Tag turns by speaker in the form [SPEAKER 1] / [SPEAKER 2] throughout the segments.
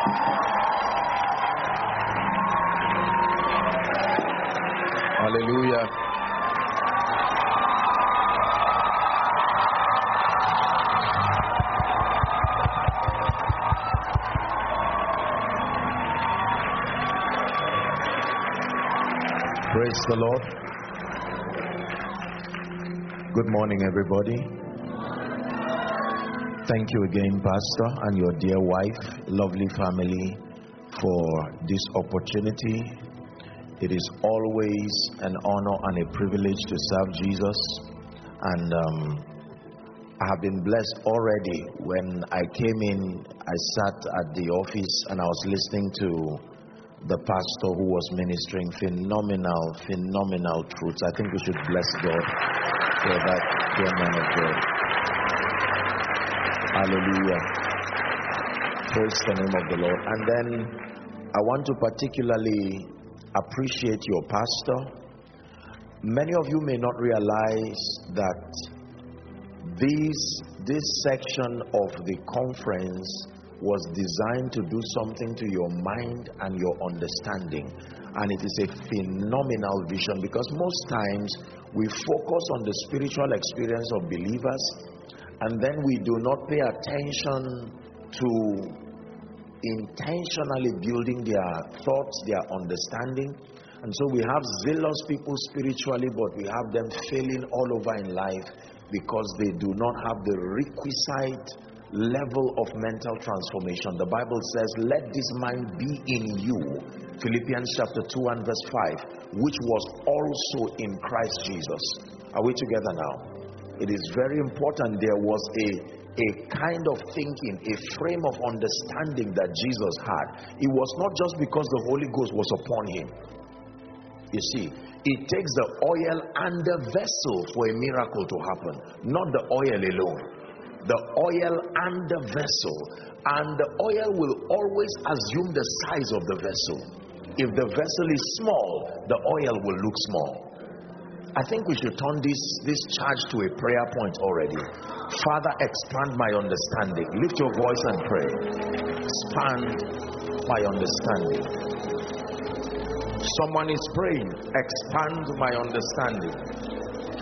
[SPEAKER 1] Hallelujah. Praise the Lord. Good morning, everybody. Thank you again, Pastor, and your dear wife, lovely family, for this opportunity. It is always an honor and a privilege to serve Jesus, and I have been blessed already. When I came in, I sat at the office and I was listening to the pastor who was ministering phenomenal truths. I think we should bless God for that dear man of God. Hallelujah. Praise the name of the Lord. And then I want to particularly appreciate your pastor. Many of you may not realize that this section of the conference was designed to do something to your mind and your understanding, and it is a phenomenal vision, because most times we focus on the spiritual experience of believers, and then we do not pay attention to intentionally building their thoughts, their understanding. And so we have zealous people spiritually, but we have them failing all over in life because they do not have the requisite level of mental transformation. The Bible says, let this mind be in you, Philippians chapter 2 and verse 5, which was also in Christ Jesus. Are we together now? It is very important. There was a kind of thinking, a frame of understanding that Jesus had. It was not just because the Holy Ghost was upon him. You see, it takes the oil and the vessel for a miracle to happen, not the oil alone. The oil and the vessel, and the oil will always assume the size of the vessel. If the vessel is small, the oil will look small. I think we should turn this charge to a prayer point already. Father, expand my understanding. Lift your voice and pray. Expand my understanding. Someone is praying, expand my understanding.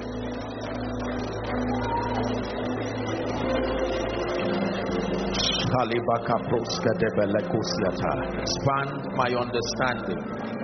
[SPEAKER 1] Expand my understanding.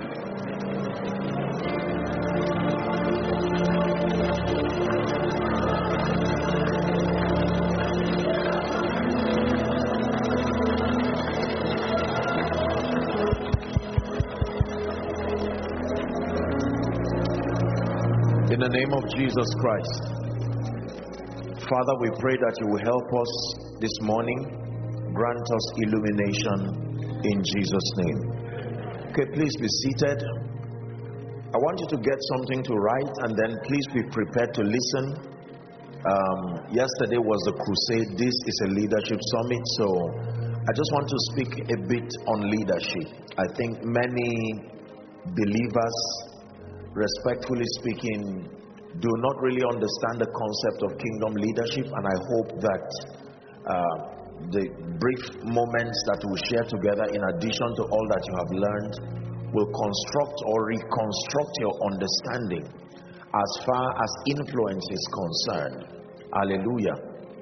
[SPEAKER 1] In the name of Jesus Christ, Father, we pray that you will help us this morning. Grant us illumination in Jesus' name. Okay, please be seated. I want you to get something to write, and then please be prepared to listen. Yesterday was the crusade. This is a leadership summit, so I just want to speak a bit on leadership. I think many believers, respectfully speaking, do not really understand the concept of kingdom leadership, and I hope that the brief moments that we share together, in addition to all that you have learned, will construct or reconstruct your understanding as far as influence is concerned. Hallelujah.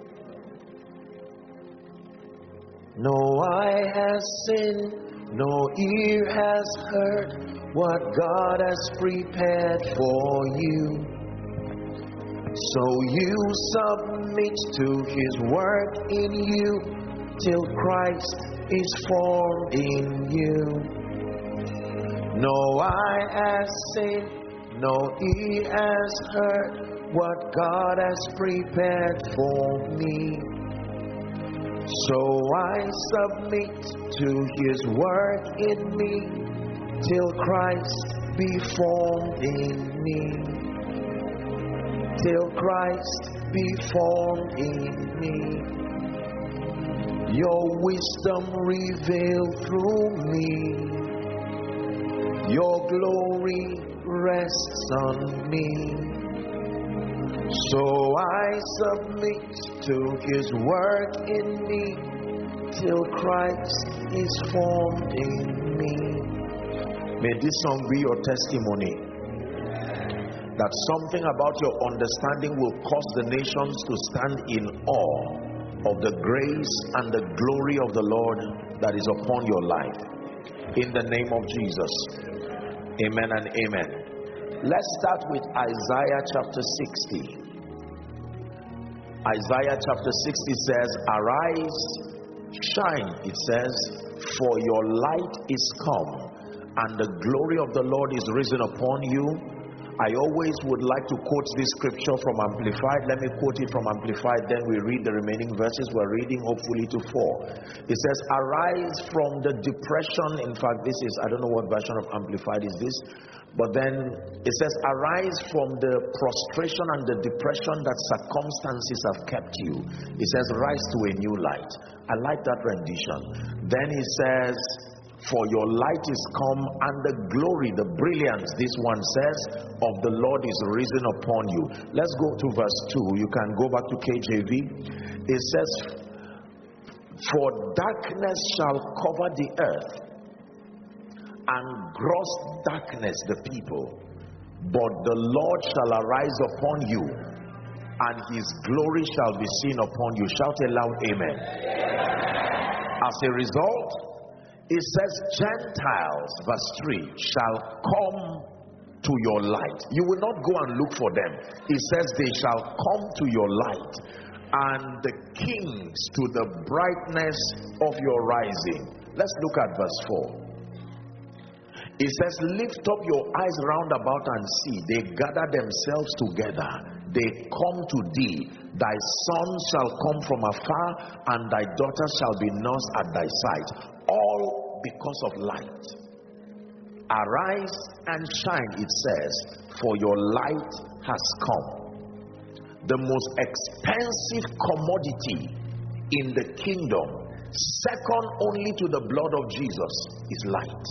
[SPEAKER 1] No eye has seen, no ear has heard what God has prepared for you. So you submit to his work in you till Christ is formed in you. No eye has seen, no ear has heard what God has prepared for me. So I submit to his work in me till Christ be formed in me. Till Christ be formed in me. Your wisdom revealed through me. Your glory rests on me. So I submit to his work in me till Christ is formed in me. May this song be your testimony, that something about your understanding will cause the nations to stand in awe of the grace and the glory of the Lord that is upon your life. In the name of Jesus. Amen and amen. Let's start with Isaiah chapter 60. Isaiah chapter 60 says, arise, shine, it says, for your light is come, and the glory of the Lord is risen upon you. I always would like to quote this scripture from Amplified. Let me quote it from Amplified, then we read the remaining verses. We're reading hopefully to 4. It says, arise from the depression. In fact, this is, I don't know what version of Amplified is this, but then it says, arise from the prostration and the depression that circumstances have kept you. It says, rise to a new light. I like that rendition. Then it says, for your light is come, and the glory, the brilliance, this one says, of the Lord is risen upon you. Let's go to verse 2. You can go back to KJV. It says, for darkness shall cover the earth, and gross darkness the people, but the Lord shall arise upon you, and his glory shall be seen upon you. Shout aloud, amen. As a result, it says, Gentiles, verse 3, shall come to your light. You will not go and look for them. It says they shall come to your light, and the kings to the brightness of your rising. Let's look at verse 4. It says, lift up your eyes round about and see. They gather themselves together. They come to thee. Thy son shall come from afar, and thy daughter shall be nursed at thy side. All because of light. Arise and shine, it says, for your light has come. The most expensive commodity in the kingdom, second only to the blood of Jesus, is light.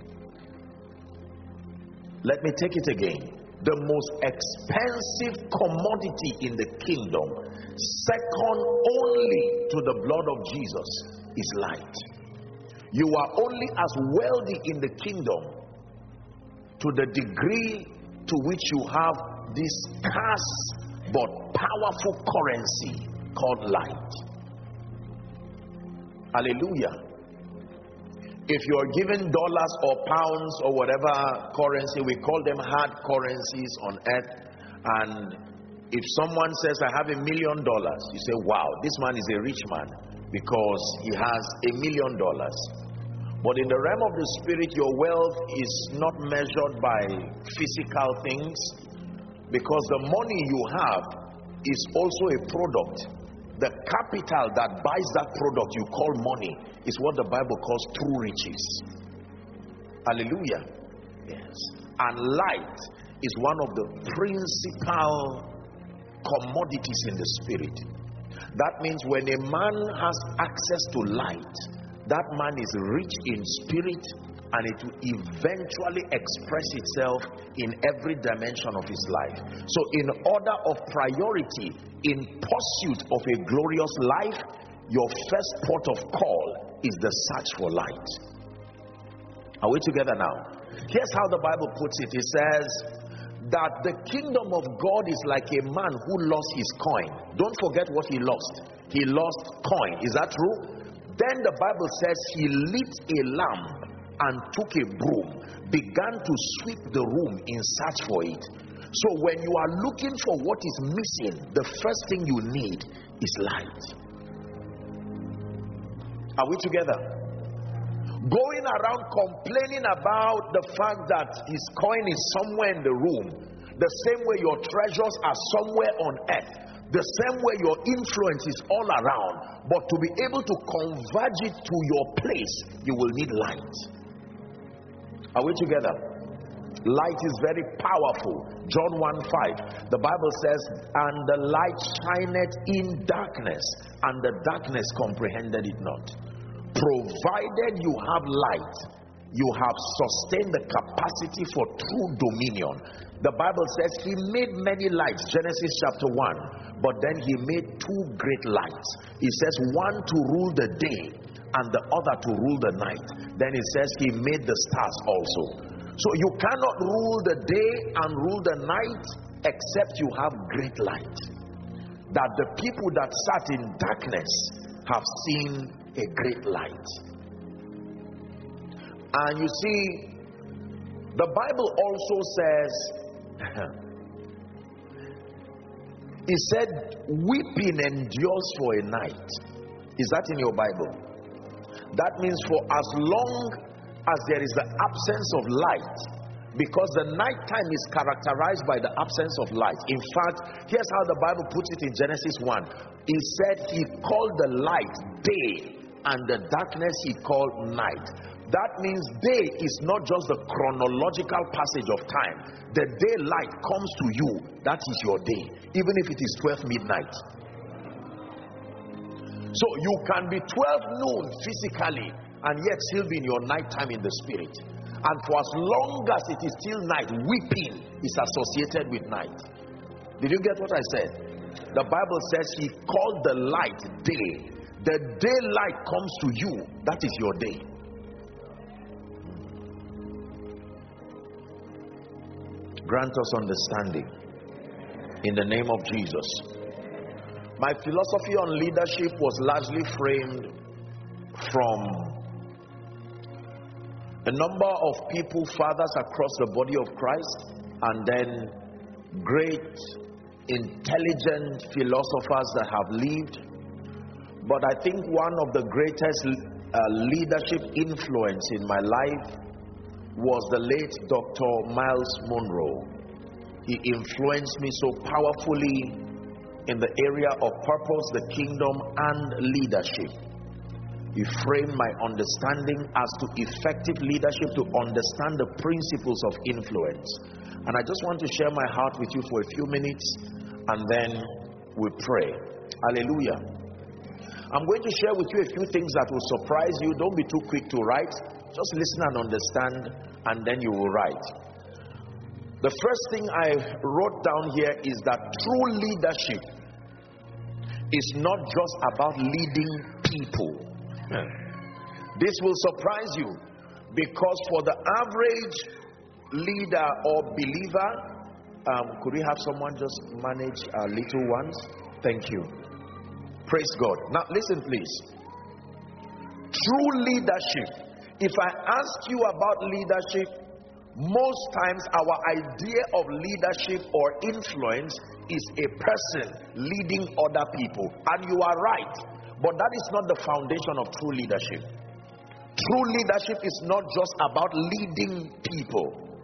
[SPEAKER 1] Let me take it again. The most expensive commodity in the kingdom, second only to the blood of Jesus, is light. You are only as wealthy in the kingdom to the degree to which you have this scarce but powerful currency called light. Hallelujah. If you are given dollars or pounds or whatever currency, we call them hard currencies on earth, and if someone says, I have $1 million, you say, wow, this man is a rich man, because he has $1 million. But in the realm of the spirit, your wealth is not measured by physical things, because the money you have is also a product. The capital that buys that product you call money is what the Bible calls true riches. Hallelujah. Yes. And light is one of the principal commodities in the spirit. That means when a man has access to light, that man is rich in spirit, and it will eventually express itself in every dimension of his life. So in order of priority, in pursuit of a glorious life, your first port of call is the search for light. Are we together now? Here's how the Bible puts it. It says that the kingdom of God is like a man who lost his coin. Don't forget what he lost. He lost coin. Is that true? Then the Bible says he lit a lamp and took a broom, began to sweep the room in search for it. So when you are looking for what is missing, the first thing you need is light. Are we together? Going around complaining about the fact that his coin is somewhere in the room, the same way your treasures are somewhere on earth, the same way your influence is all around, but to be able to converge it to your place, you will need light. Are we together? Light is very powerful. John 1:5, the Bible says, and the light shineth in darkness, and the darkness comprehended it not. Provided you have light, you have sustained the capacity for true dominion. The Bible says he made many lights, Genesis chapter 1, but then he made two great lights. He says one to rule the day and the other to rule the night. Then it says he made the stars also. So you cannot rule the day and rule the night except you have great light. That the people that sat in darkness have seen a great light. And you see, the Bible also says, it said, weeping endures for a night. Is that in your Bible? That means for as long as there is the absence of light, because the night time is characterized by the absence of light. In fact, here's how the Bible puts it in Genesis 1. It said he called the light day, and the darkness he called night. That means day is not just the chronological passage of time. The daylight comes to you, that is your day, even if it is 12 midnight. So you can be 12 noon physically and yet still be in your night time in the spirit. And for as long as it is still night, weeping is associated with night. Did you get what I said? The Bible says he called the light day. The daylight comes to you, that is your day. Grant us understanding in the name of Jesus. My philosophy on leadership was largely framed from a number of people, fathers across the body of Christ, and then great, intelligent philosophers that have lived. But I think one of the greatest leadership influence in my life was the late Dr. Miles Monroe. He influenced me so powerfully in the area of purpose, the kingdom, and leadership. He framed my understanding as to effective leadership, to understand the principles of influence. And I just want to share my heart with you for a few minutes, and then we pray. Hallelujah. I'm going to share with you a few things that will surprise you. Don't be too quick to write. Just listen and understand, and then you will write. The first thing I wrote down here is that true leadership is not just about leading people. This will surprise you, because for the average leader or believer, could we have someone just manage our little ones? Thank you. Praise God. Now listen please. True leadership, if I ask you about leadership, most times our idea of leadership or influence is a person leading other people. And you are right, but that is not the foundation of true leadership. True leadership is not just about leading people.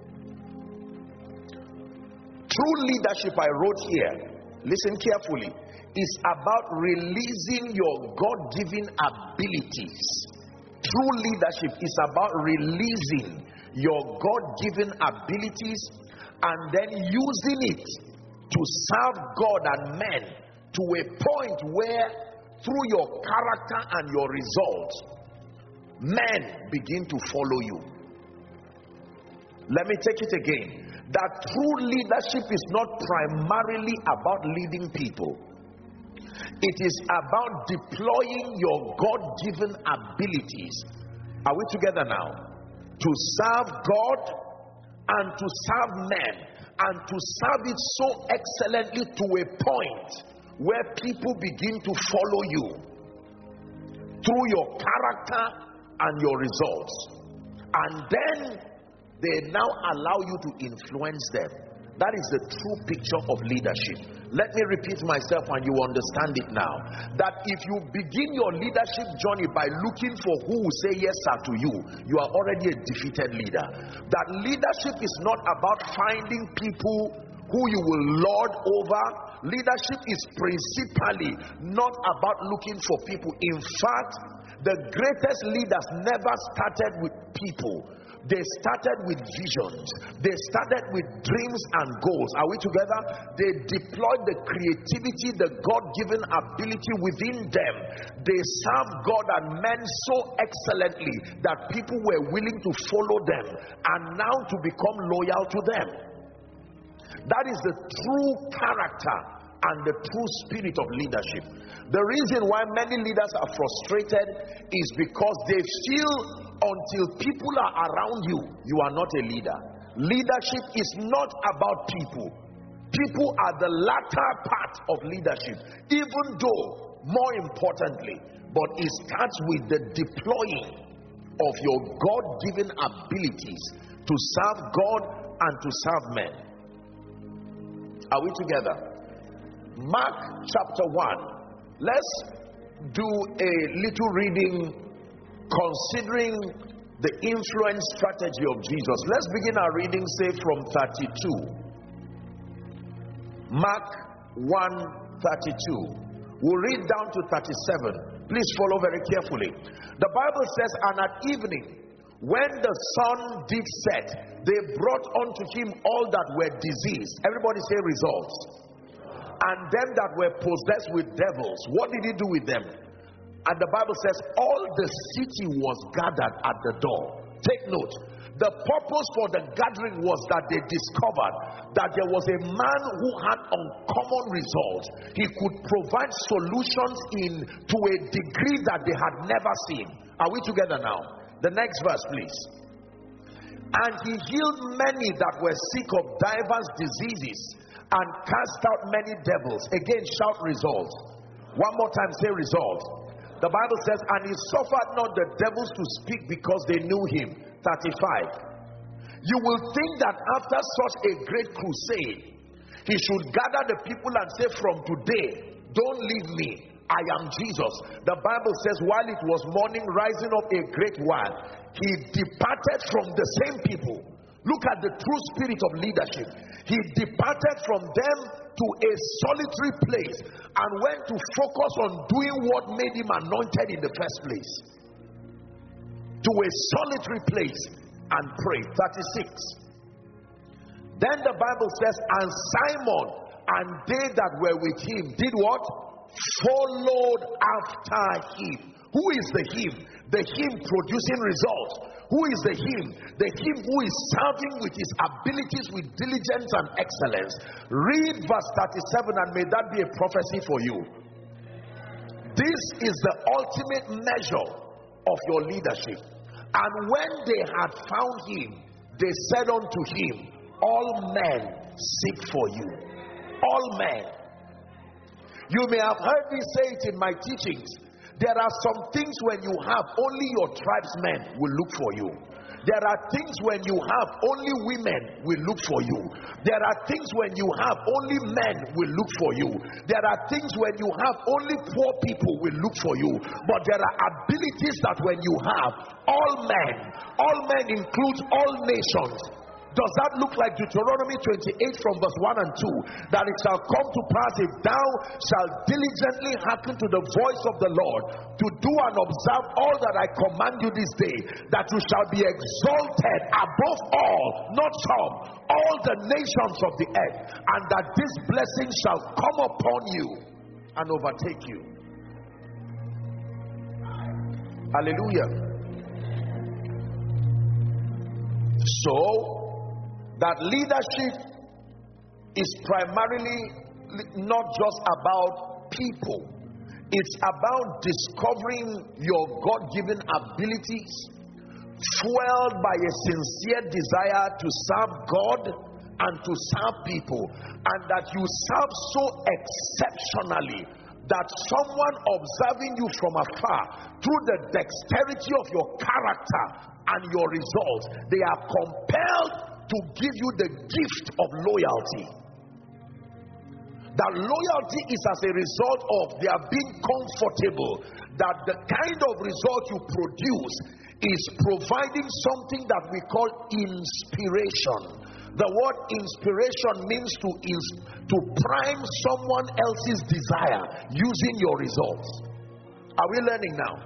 [SPEAKER 1] True leadership, I wrote here, listen carefully, is about releasing your God-given abilities. True leadership is about releasing your God-given abilities and then using it to serve God and men to a point where through your character and your results, men begin to follow you. Let me take it again. That true leadership is not primarily about leading people. It is about deploying your God-given abilities. Are we together now? To serve God and to serve men, and to serve it so excellently to a point where people begin to follow you through your character and your results, and then they now allow you to influence them. That is the true picture of leadership. Let me repeat myself and you understand it now. That if you begin your leadership journey by looking for who will say yes sir to you, you are already a defeated leader. That leadership is not about finding people who you will lord over. Leadership is principally not about looking for people. In fact, the greatest leaders never started with people. They started with visions. They started with dreams and goals. Are we together? They deployed the creativity, the God-given ability within them. They served God and men so excellently that people were willing to follow them and now to become loyal to them. That is the true character and the true spirit of leadership. The reason why many leaders are frustrated is because they feel until people are around you, you are not a leader. Leadership is not about people. People are the latter part of leadership, even though, more importantly, but it starts with the deploying of your God-given abilities to serve God and to serve men. Are we together? Mark chapter 1. Let's do a little reading considering the influence strategy of Jesus. Let's begin our reading, say, from 32. Mark 1:32. We'll read down to 37. Please follow very carefully. The Bible says, and at evening, when the sun did set, they brought unto him all that were diseased. Everybody say results. And them that were possessed with devils. What did he do with them? And the Bible says, all the city was gathered at the door. Take note. The purpose for the gathering was that they discovered that there was a man who had uncommon results. He could provide solutions to a degree that they had never seen. Are we together now? The next verse, please. And he healed many that were sick of divers diseases and cast out many devils. Again, shout results. One more time, say results. The Bible says, and he suffered not the devils to speak because they knew him. 35. You will think that after such a great crusade, he should gather the people and say, from today, don't leave me, I am Jesus. The Bible says, while it was morning, rising up a great while, he departed from the same people. Look at the true spirit of leadership. He departed from them to a solitary place and went to focus on doing what made him anointed in the first place. To a solitary place and pray. 36. Then the Bible says, and Simon and they that were with him did what? Followed after him. Who is the him? The him producing results. Who is the him? The him who is serving with his abilities with diligence and excellence. Read verse 37 and may that be a prophecy for you. This is the ultimate measure of your leadership. And when they had found him, they said unto him, all men seek for you. All men. You may have heard me say it in my teachings. There are some things when you have, only your tribesmen will look for you. There are things when you have, only women will look for you. There are things when you have, only men will look for you. There are things when you have, only poor people will look for you. But there are abilities that when you have, all men includes all nations. Does that look like Deuteronomy 28 from verse 1 and 2? That it shall come to pass, if thou shalt diligently hearken to the voice of the Lord, to do and observe all that I command you this day, that you shall be exalted above all, not some, all the nations of the earth, and that this blessing shall come upon you and overtake you. Hallelujah. So, that leadership is primarily not just about people. It's about discovering your God-given abilities, fueled by a sincere desire to serve God and to serve people, and that you serve so exceptionally that someone observing you from afar, through the dexterity of your character and your results, they are compelled to give you the gift of loyalty. That loyalty is as a result of their being comfortable that the kind of result you produce is providing something that we call inspiration. The word inspiration means to prime someone else's desire using your results. Are we learning now?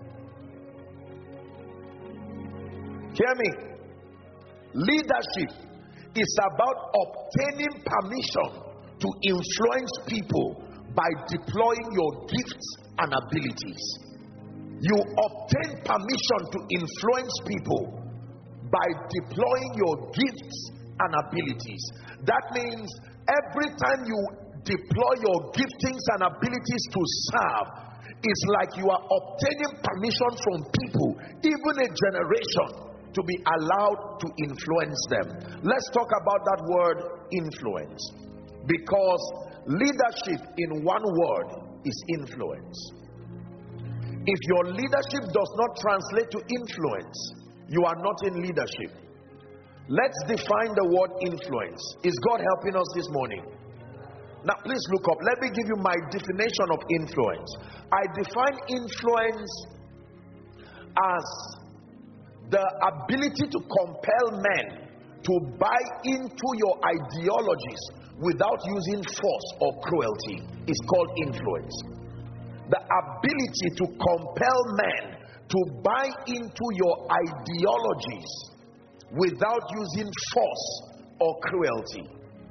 [SPEAKER 1] Hear me. Leadership is about obtaining permission to influence people by deploying your gifts and abilities. You obtain permission to influence people by deploying your gifts and abilities. That means every time you deploy your giftings and abilities to serve, it's like you are obtaining permission from people, even a generation, to be allowed to influence them. Let's talk about that word influence, because leadership in one word is influence. If your leadership does not translate to influence, you are not in leadership. Let's define the word influence. Is God helping us this morning? Now please look up. Let me give you my definition of influence. I define influence as the ability to compel men to buy into your ideologies without using force or cruelty is called influence. The ability to compel men to buy into your ideologies without using force or cruelty.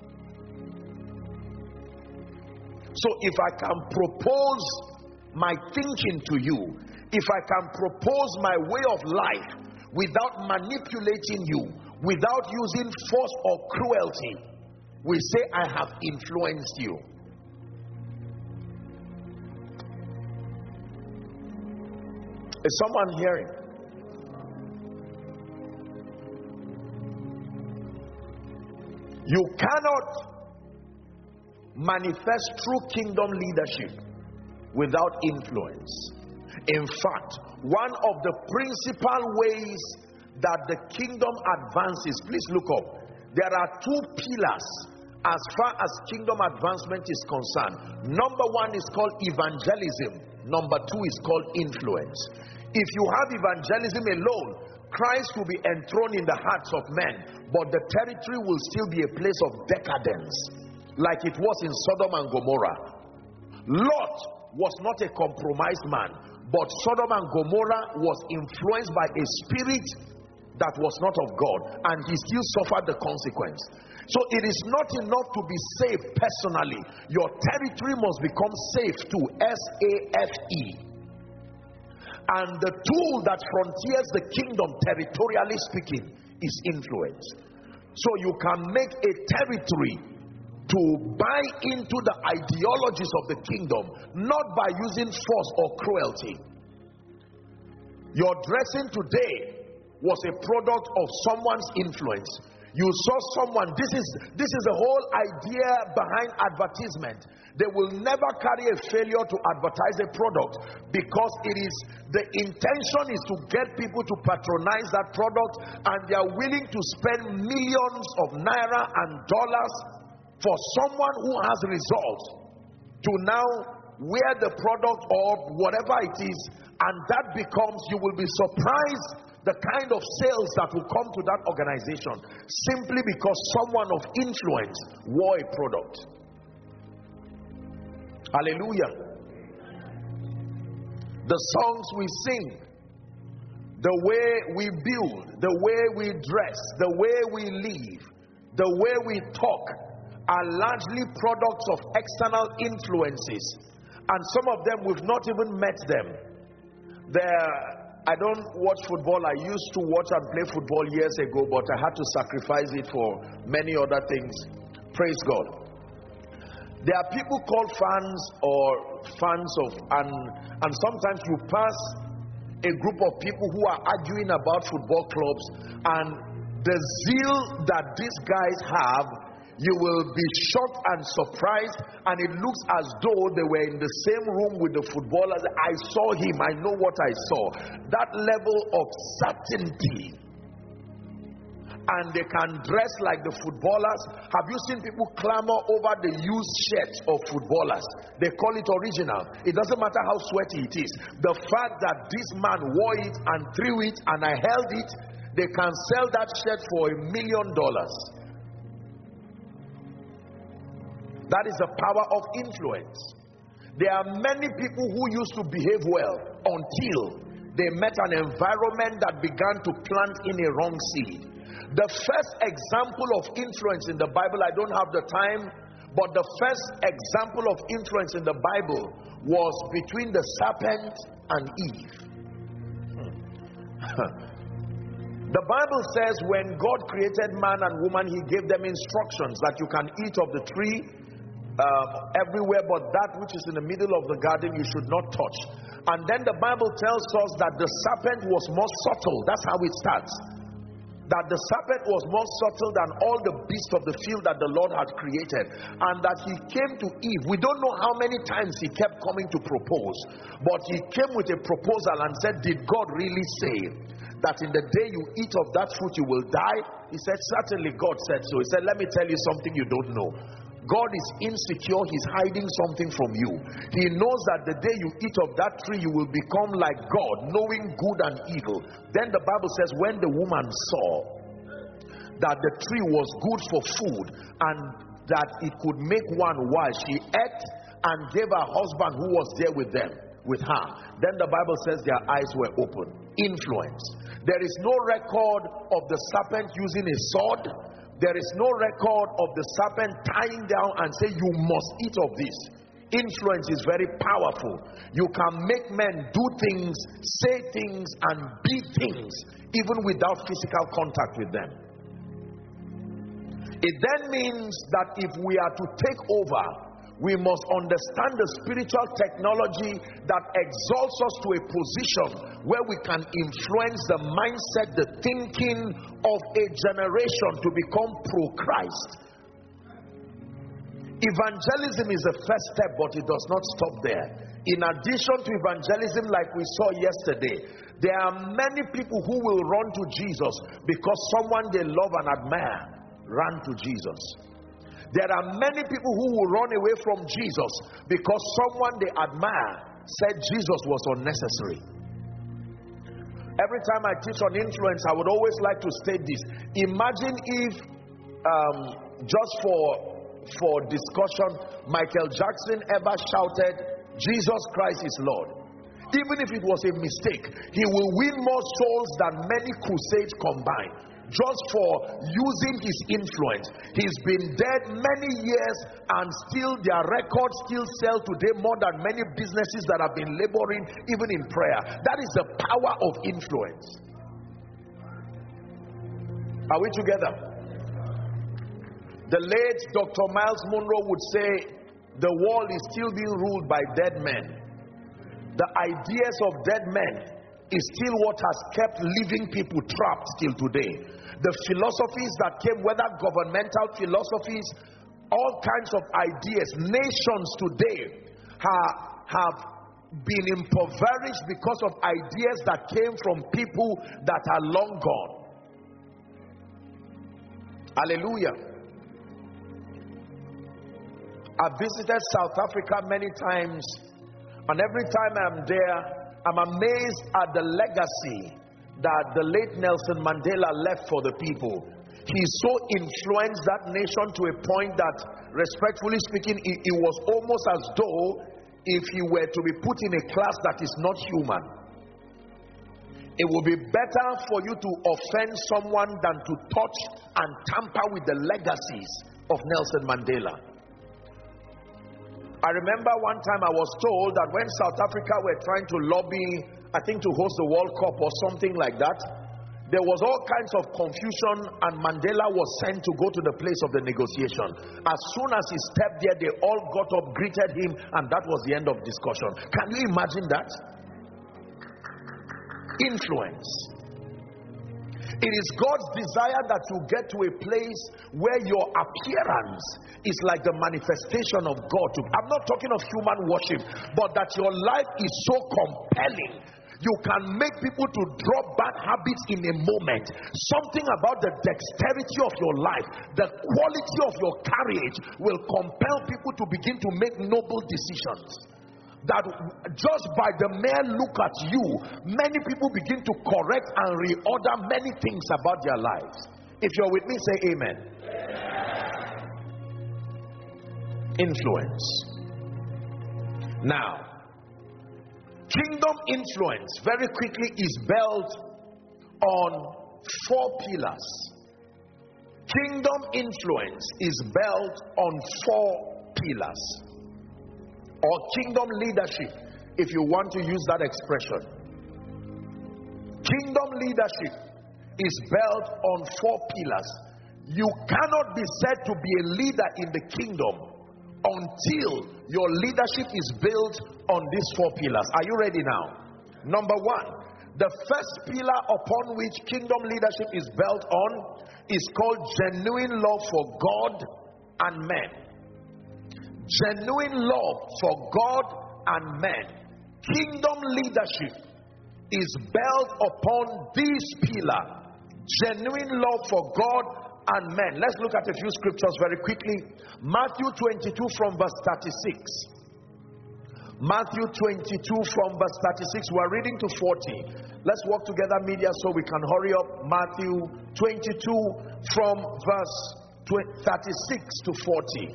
[SPEAKER 1] So if I can propose my thinking to you, if I can propose my way of life without manipulating you, without using force or cruelty, we say I have influenced you. Is someone hearing? You cannot manifest true kingdom leadership without influence. In fact, one of the principal ways that the kingdom advances, please look up, there are two pillars as far as kingdom advancement is concerned. Number one is called evangelism. Number two is called influence. If you have evangelism alone, Christ will be enthroned in the hearts of men, but the territory will still be a place of decadence, like it was in Sodom and Gomorrah. Lot was not a compromised man, but Sodom and Gomorrah was influenced by a spirit that was not of God, and he still suffered the consequence. So it is not enough to be saved personally. Your territory must become safe too. S-A-F-E. And the tool that frontiers the kingdom, territorially speaking, is influence. So you can make a territory to buy into the ideologies of the kingdom, not by using force or cruelty. Your dressing today was a product of someone's influence. You saw someone. This is the whole idea behind advertisement. They will never carry a failure to advertise a product, because it is the intention is to get people to patronize that product, and they are willing to spend millions of naira and dollars for someone who has results to now wear the product or whatever it is, and that becomes, you will be surprised the kind of sales that will come to that organization simply because someone of influence wore a product. Hallelujah. The songs we sing, the way we build, the way we dress, the way we live, the way we talk are largely products of external influences, and some of them we've not even met them. I don't watch football. I used to watch and play football years ago, but I had to sacrifice it for many other things. Praise God. There are people called fans or fans of, and sometimes you pass a group of people who are arguing about football clubs, and the zeal that these guys have, you will be shocked and surprised, and it looks as though they were in the same room with the footballers. I saw him, I know what I saw. That level of certainty. And they can dress like the footballers. Have you seen people clamor over the used shirts of footballers? They call it original. It doesn't matter how sweaty it is. The fact that this man wore it and threw it and I held it, they can sell that shirt for $1 million. That is the power of influence. There are many people who used to behave well until they met an environment that began to plant in a wrong seed. The first example of influence in the Bible, I don't have the time, but the first example of influence in the Bible was between the serpent and Eve. The Bible says when God created man and woman, he gave them instructions that you can eat of the tree everywhere, but that which is in the middle of the garden you should not touch. And then the Bible tells us that the serpent was more subtle. That's how it starts. That the serpent was more subtle than all the beasts of the field that the Lord had created, and that he came to Eve. We don't know how many times he kept coming to propose, but he came with a proposal and said, did God really say that in the day you eat of that fruit you will die? He said, certainly God said so. He said, let me tell you something you don't know. God is insecure. He's hiding something from you. He knows that the day you eat of that tree you will become like God, knowing good and evil. Then the Bible says, when the woman saw that the tree was good for food and that it could make one wise, she ate and gave her husband who was there with her. Then the Bible says their eyes were open. Influence. There is no record of the serpent using a sword. There is no record of the serpent tying down and say you must eat of this. Influence is very powerful. You can make men do things, say things, and be things even without physical contact with them. It then means that if we are to take over, we must understand the spiritual technology that exalts us to a position where we can influence the mindset, the thinking of a generation to become pro-Christ. Evangelism is the first step, but it does not stop there. In addition to evangelism, like we saw yesterday, there are many people who will run to Jesus because someone they love and admire ran to Jesus. There are many people who will run away from Jesus because someone they admire said Jesus was unnecessary. Every time I teach on influence, I would always like to state this. Imagine if, just for discussion, Michael Jackson ever shouted, Jesus Christ is Lord. Even if it was a mistake, he will win more souls than many crusades combined. Just for using his influence. He's been dead many years and still their records still sell today more than many businesses that have been laboring even in prayer. That is the power of influence. Are we together? The late Dr. Miles Monroe would say the world is still being ruled by dead men. The ideas of dead men is still what has kept living people trapped till today. The philosophies that came, whether governmental philosophies, all kinds of ideas, nations today have been impoverished because of ideas that came from people that are long gone. Hallelujah. I've visited South Africa many times, and every time I'm there, I'm amazed at the legacy that the late Nelson Mandela left for the people. He so influenced that nation to a point that, respectfully speaking, it was almost as though if he were to be put in a class that is not human. It would be better for you to offend someone than to touch and tamper with the legacies of Nelson Mandela. I remember one time I was told that when South Africa were trying to lobby, I think to host the World Cup or something like that, there was all kinds of confusion and Mandela was sent to go to the place of the negotiation. As soon as he stepped there, they all got up, greeted him, and that was the end of discussion. Can you imagine that? Influence. It is God's desire that you get to a place where your appearance is like the manifestation of God. I'm not talking of human worship, but that your life is so compelling. You can make people to drop bad habits in a moment. Something about the dexterity of your life, the quality of your carriage will compel people to begin to make noble decisions. That just by the mere look at you, many people begin to correct and reorder many things about their lives. If you're with me, say amen. Influence. Now, kingdom influence very quickly is built on 4 pillars. Kingdom influence is built on 4 pillars. Or kingdom leadership, if you want to use that expression. Kingdom leadership is built on 4 pillars. You cannot be said to be a leader in the kingdom until your leadership is built on these 4 pillars. Are you ready now? Number 1, the first pillar upon which kingdom leadership is built on is called genuine love for God and men. Genuine love for God and men. Kingdom leadership is built upon this pillar. Genuine love for God and men. Let's look at a few scriptures very quickly. Matthew 22 from verse 36. Matthew 22 from verse 36. We're reading to 40. Let's work together, media, so we can hurry up. Matthew 22 from verse 36 to 40.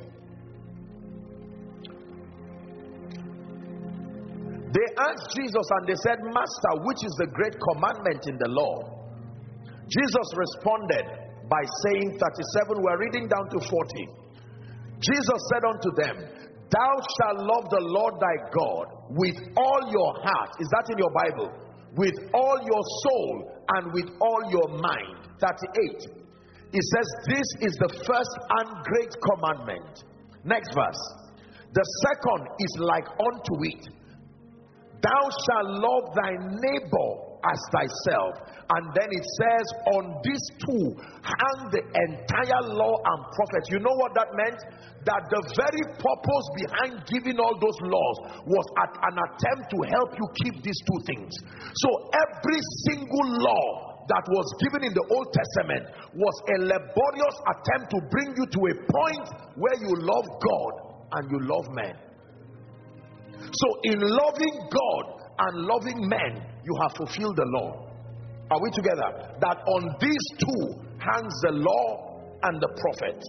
[SPEAKER 1] They asked Jesus and they said, Master, which is the great commandment in the law? Jesus responded by saying, 37, we're reading down to 40. Jesus said unto them, Thou shalt love the Lord thy God with all your heart. Is that in your Bible? With all your soul and with all your mind. 38. It says, this is the first and great commandment. Next verse. The second is like unto it. Thou shalt love thy neighbor as thyself. And then it says, on these 2 hang the entire law and prophets. You know what that meant? That the very purpose behind giving all those laws was an attempt to help you keep these 2 things. So every single law that was given in the Old Testament was a laborious attempt to bring you to a point where you love God and you love men. So in loving God and loving men, you have fulfilled the law. Are we together? That on these 2 hangs the law and the prophet.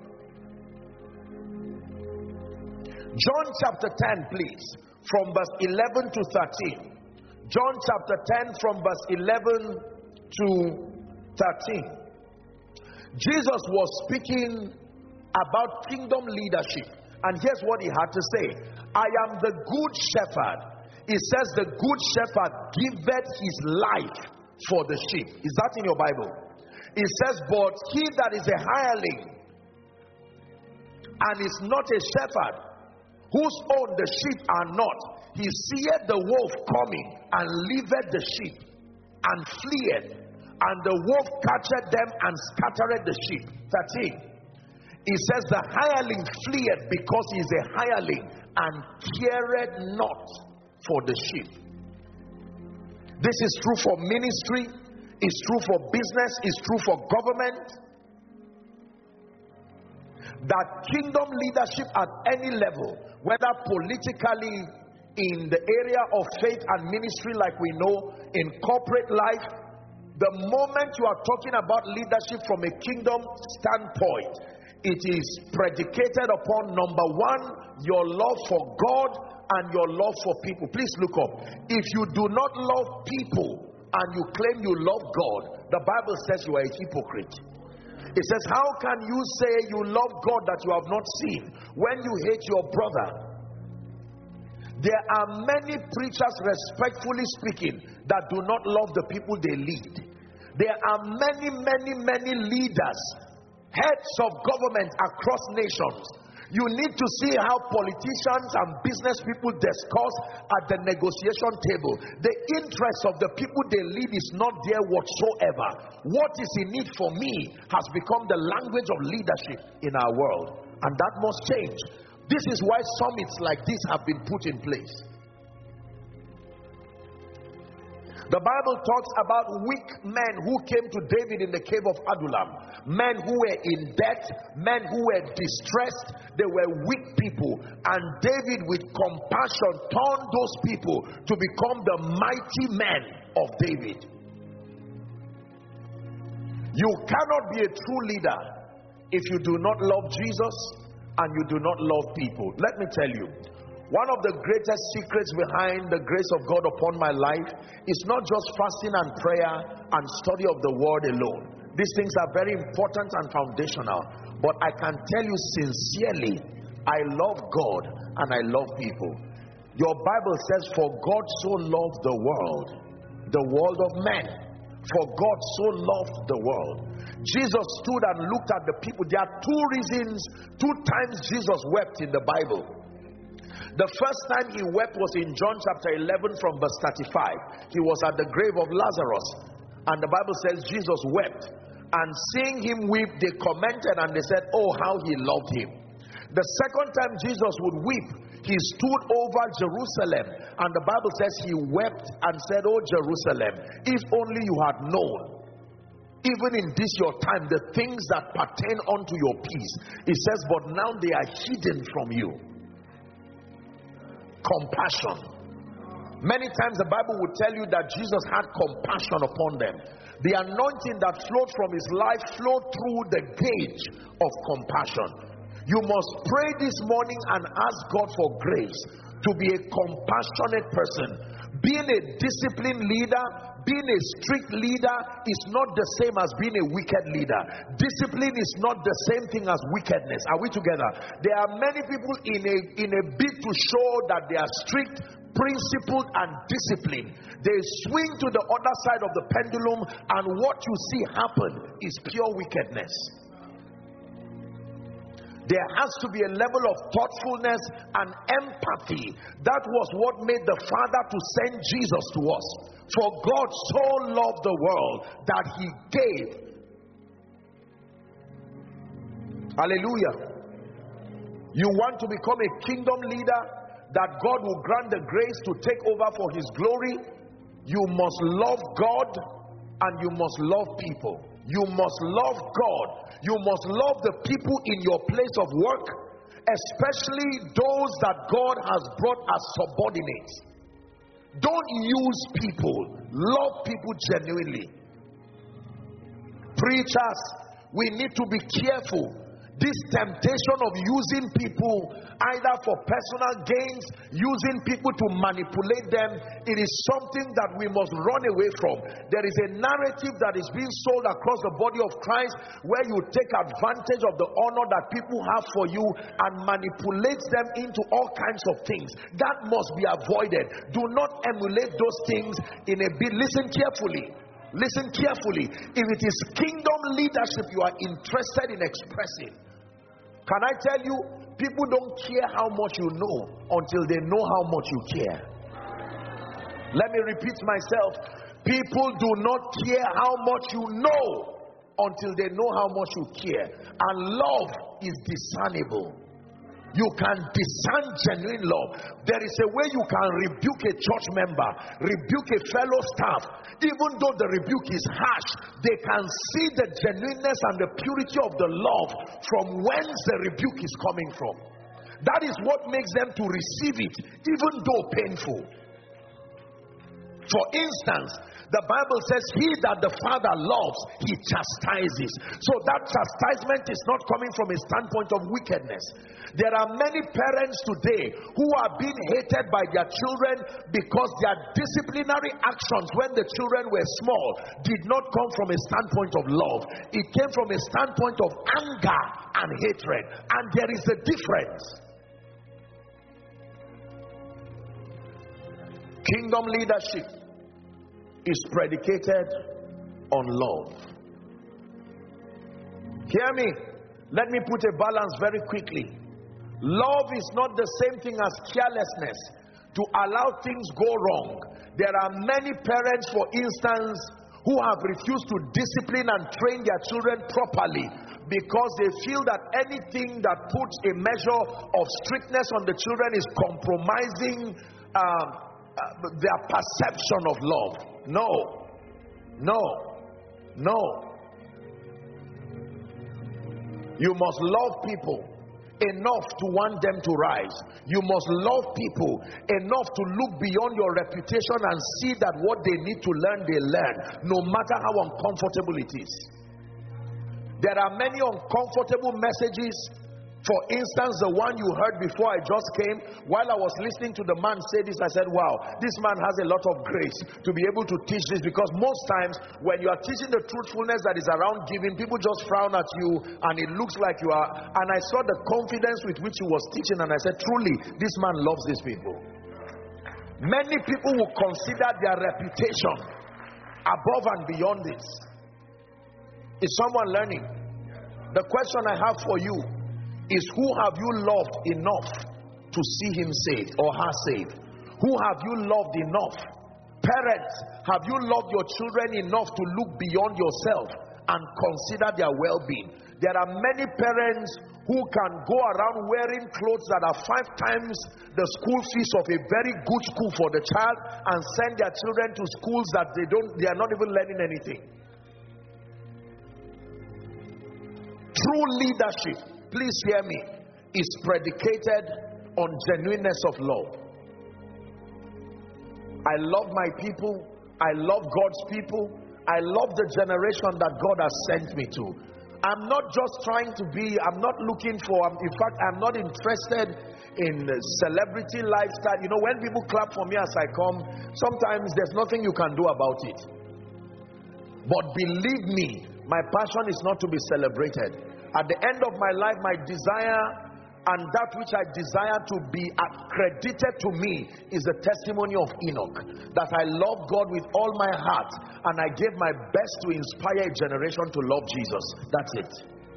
[SPEAKER 1] John chapter 10, please, from verse 11 to 13. John chapter 10 from verse 11 to 13. Jesus was speaking about kingdom leadership, and here's what he had to say. I am the good shepherd. It says the good shepherd giveth his life for the sheep. Is that in your Bible? It says, but he that is a hireling and is not a shepherd, whose own the sheep are not, he seeth the wolf coming and leaveth the sheep and fleeth, and the wolf catcheth them and scattereth the sheep. 13. It says the hireling fleeth because he is a hireling and careth not for the sheep. This is true for ministry, it's true for business, it's true for government. That kingdom leadership at any level, whether politically, in the area of faith and ministry like we know, in corporate life, the moment you are talking about leadership from a kingdom standpoint, it is predicated upon, number 1, your love for God and your love for people. Please look up. If you do not love people and you claim you love God, the Bible says you are a hypocrite. It says, how can you say you love God that you have not seen when you hate your brother? There are many preachers, respectfully speaking, that do not love the people they lead. There are many leaders, heads of government across nations. You need to see how politicians and business people discuss at the negotiation table. The interest of the people they lead is not there whatsoever. What is in need for me has become the language of leadership in our world, and that must change. This is why summits like this have been put in place. The Bible talks about weak men who came to David in the cave of Adullam. Men who were in debt, men who were distressed. They were weak people. And David, with compassion, turned those people to become the mighty men of David. You cannot be a true leader if you do not love Jesus and you do not love people. Let me tell you, one of the greatest secrets behind the grace of God upon my life is not just fasting and prayer and study of the word alone. These things are very important and foundational. But I can tell you sincerely, I love God and I love people. Your Bible says, for God so loved the world of men. For God so loved the world. Jesus stood and looked at the people. There are two reasons, two times Jesus wept in the Bible. The first time he wept was in John chapter 11 from verse 35. He was at the grave of Lazarus, and the Bible says Jesus wept. And seeing him weep, they commented and they said, oh, how he loved him. The second time Jesus would weep, he stood over Jerusalem, and the Bible says he wept and said, oh Jerusalem, if only you had known, even in this your time, the things that pertain unto your peace. It says, but now they are hidden from you. Compassion. Many times the Bible would tell you that Jesus had compassion upon them. The anointing that flowed from his life flowed through the gauge of compassion. You must pray this morning and ask God for grace to be a compassionate person. Being a disciplined leader, being a strict leader is not the same as being a wicked leader. Discipline is not the same thing as wickedness. Are we together? There are many people in a bid to show that they are strict, principled and disciplined. They swing to the other side of the pendulum, and what you see happen is pure wickedness. There has to be a level of thoughtfulness and empathy. That was what made the Father to send Jesus to us. For God so loved the world that he gave. Hallelujah. You want to become a kingdom leader, that God will grant the grace to take over for his glory. You must love God and you must love people. You must love God. You must love the people in your place of work, especially those that God has brought as subordinates. Don't use people. Love people genuinely. Preachers, we need to be careful. This temptation of using people either for personal gains, using people to manipulate them, it is something that we must run away from. There is a narrative that is being sold across the body of Christ where you take advantage of the honor that people have for you and manipulate them into all kinds of things. That must be avoided. Do not emulate those things in a bit. Listen carefully. Listen carefully. If it is kingdom leadership you are interested in expressing, can I tell you, people don't care how much you know until they know how much you care. Let me repeat myself. People do not care how much you know until they know how much you care. And love is discernible. You can discern genuine love. There is a way you can rebuke a church member, rebuke a fellow staff. Even though the rebuke is harsh, they can see the genuineness and the purity of the love from whence the rebuke is coming from. That is what makes them to receive it, even though painful. For instance, the Bible says, he that the Father loves, he chastises. So that chastisement is not coming from a standpoint of wickedness. There are many parents today who are being hated by their children because their disciplinary actions when the children were small did not come from a standpoint of love. It came from a standpoint of anger and hatred. And there is a difference. Kingdom leadership is predicated on love. Hear me. Let me put a balance very quickly. Love is not the same thing as carelessness, to allow things go wrong. There are many parents, for instance, who have refused to discipline and train their children properly because they feel that anything that puts a measure of strictness on the children is compromising their perception of love. No. You must love people enough to want them to rise. You must love people enough to look beyond your reputation and see that what they need to learn, they learn, no matter how uncomfortable it is. There are many uncomfortable messages. For instance, the one you heard before I just came, while I was listening to the man say this, I said, wow, this man has a lot of grace to be able to teach this, because most times when you are teaching the truthfulness that is around giving, people just frown at you and it looks like you are. And I saw the confidence with which he was teaching, and I said, truly, this man loves these people. Many people will consider their reputation above and beyond this. Is someone learning? The question I have for you is, who have you loved enough to see him saved or her saved? Who have you loved enough? Parents, have you loved your children enough to look beyond yourself and consider their well-being? There are many parents who can go around wearing clothes that are 5 times the school fees of a very good school for the child, and send their children to schools that they are not even learning anything. True leadership, please hear me, is predicated on genuineness of love. I love my people. I love God's people. I love the generation that God has sent me to. I'm not just trying to be, I'm not looking for, in fact, I'm not interested in celebrity lifestyle. You know, when people clap for me as I come, sometimes there's nothing you can do about it. But believe me, my passion is not to be celebrated. At the end of my life, my desire and that which I desire to be accredited to me is the testimony of Enoch, that I love God with all my heart and I gave my best to inspire a generation to love Jesus. That's it.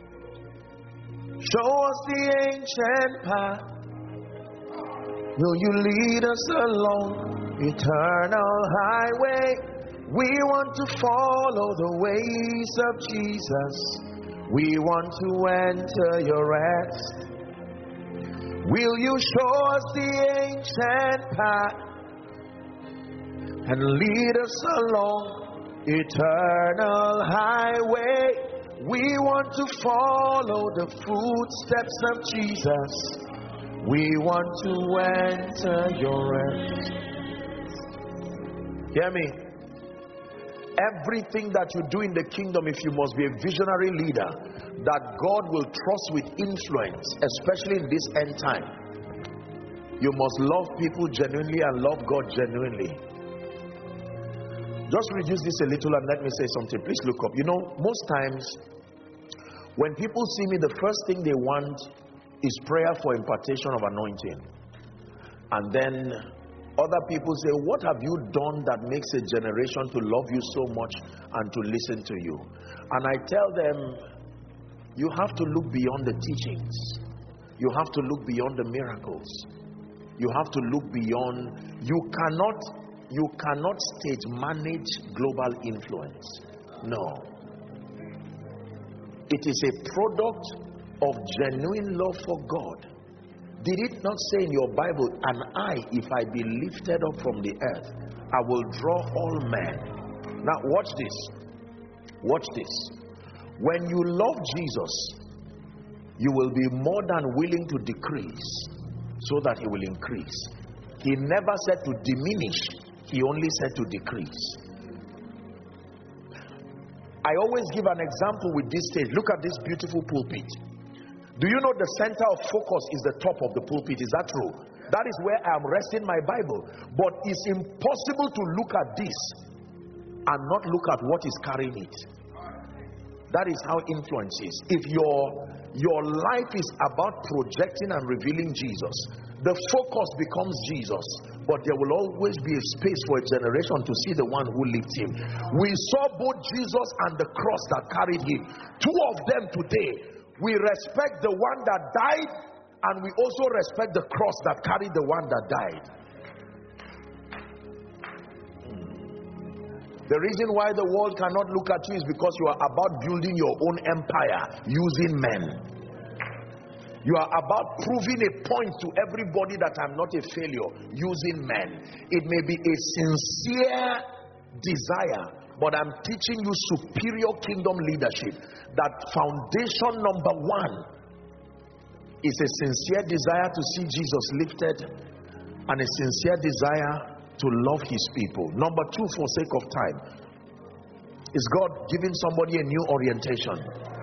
[SPEAKER 1] Show us the ancient path. Will you lead us along eternal highway? We want to follow the ways of Jesus. We want to enter your rest. Will you show us the ancient path and lead us along eternal highway? We want to follow the footsteps of Jesus. We want to enter your rest. Hear me. Everything that you do in the kingdom, if you must be a visionary leader that God will trust with influence, especially in this end time, you must love people genuinely and love God genuinely. Just reduce this a little and let me say something. Please look up. You know, most times when people see me, the first thing they want is prayer for impartation of anointing. And then other people say, what have you done that makes a generation to love you so much and to listen to you? And I tell them, you have to look beyond the teachings. You have to look beyond the miracles. You have to look beyond. You cannot stage manage global influence. No. It is a product of genuine love for God. Did it not say in your Bible, and I, if I be lifted up from the earth, I will draw all men? Now watch this. Watch this. When you love Jesus, you will be more than willing to decrease so that he will increase. He never said to diminish, he only said to decrease. I always give an example with this stage. Look at this beautiful pulpit. Do you know the center of focus is the top of the pulpit? Is that true? That is where I am resting my Bible. But it's impossible to look at this and not look at what is carrying it. That is how influence is. If your life is about projecting and revealing Jesus, the focus becomes Jesus. But there will always be a space for a generation to see the one who lifts him. We saw both Jesus and the cross that carried him. Two of them today. We respect the one that died, and we also respect the cross that carried the one that died. The reason why the world cannot look at you is because you are about building your own empire using men. You are about proving a point to everybody that I'm not a failure using men. It may be a sincere desire, but I'm teaching you superior kingdom leadership. That foundation number one is a sincere desire to see Jesus lifted and a sincere desire to love his people. Number two, for sake of time, is God giving somebody a new orientation.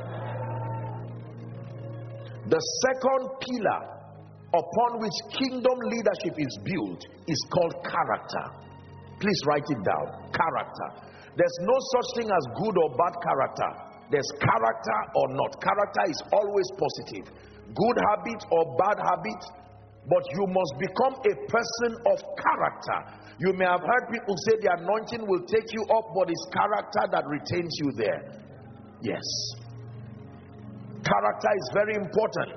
[SPEAKER 1] The second pillar upon which kingdom leadership is built is called character. Please write it down. Character. There's no such thing as good or bad character. There's character or not. Character is always positive. Good habit or bad habit, but you must become a person of character. You may have heard people say the anointing will take you up, but it's character that retains you there. Yes. Character is very important.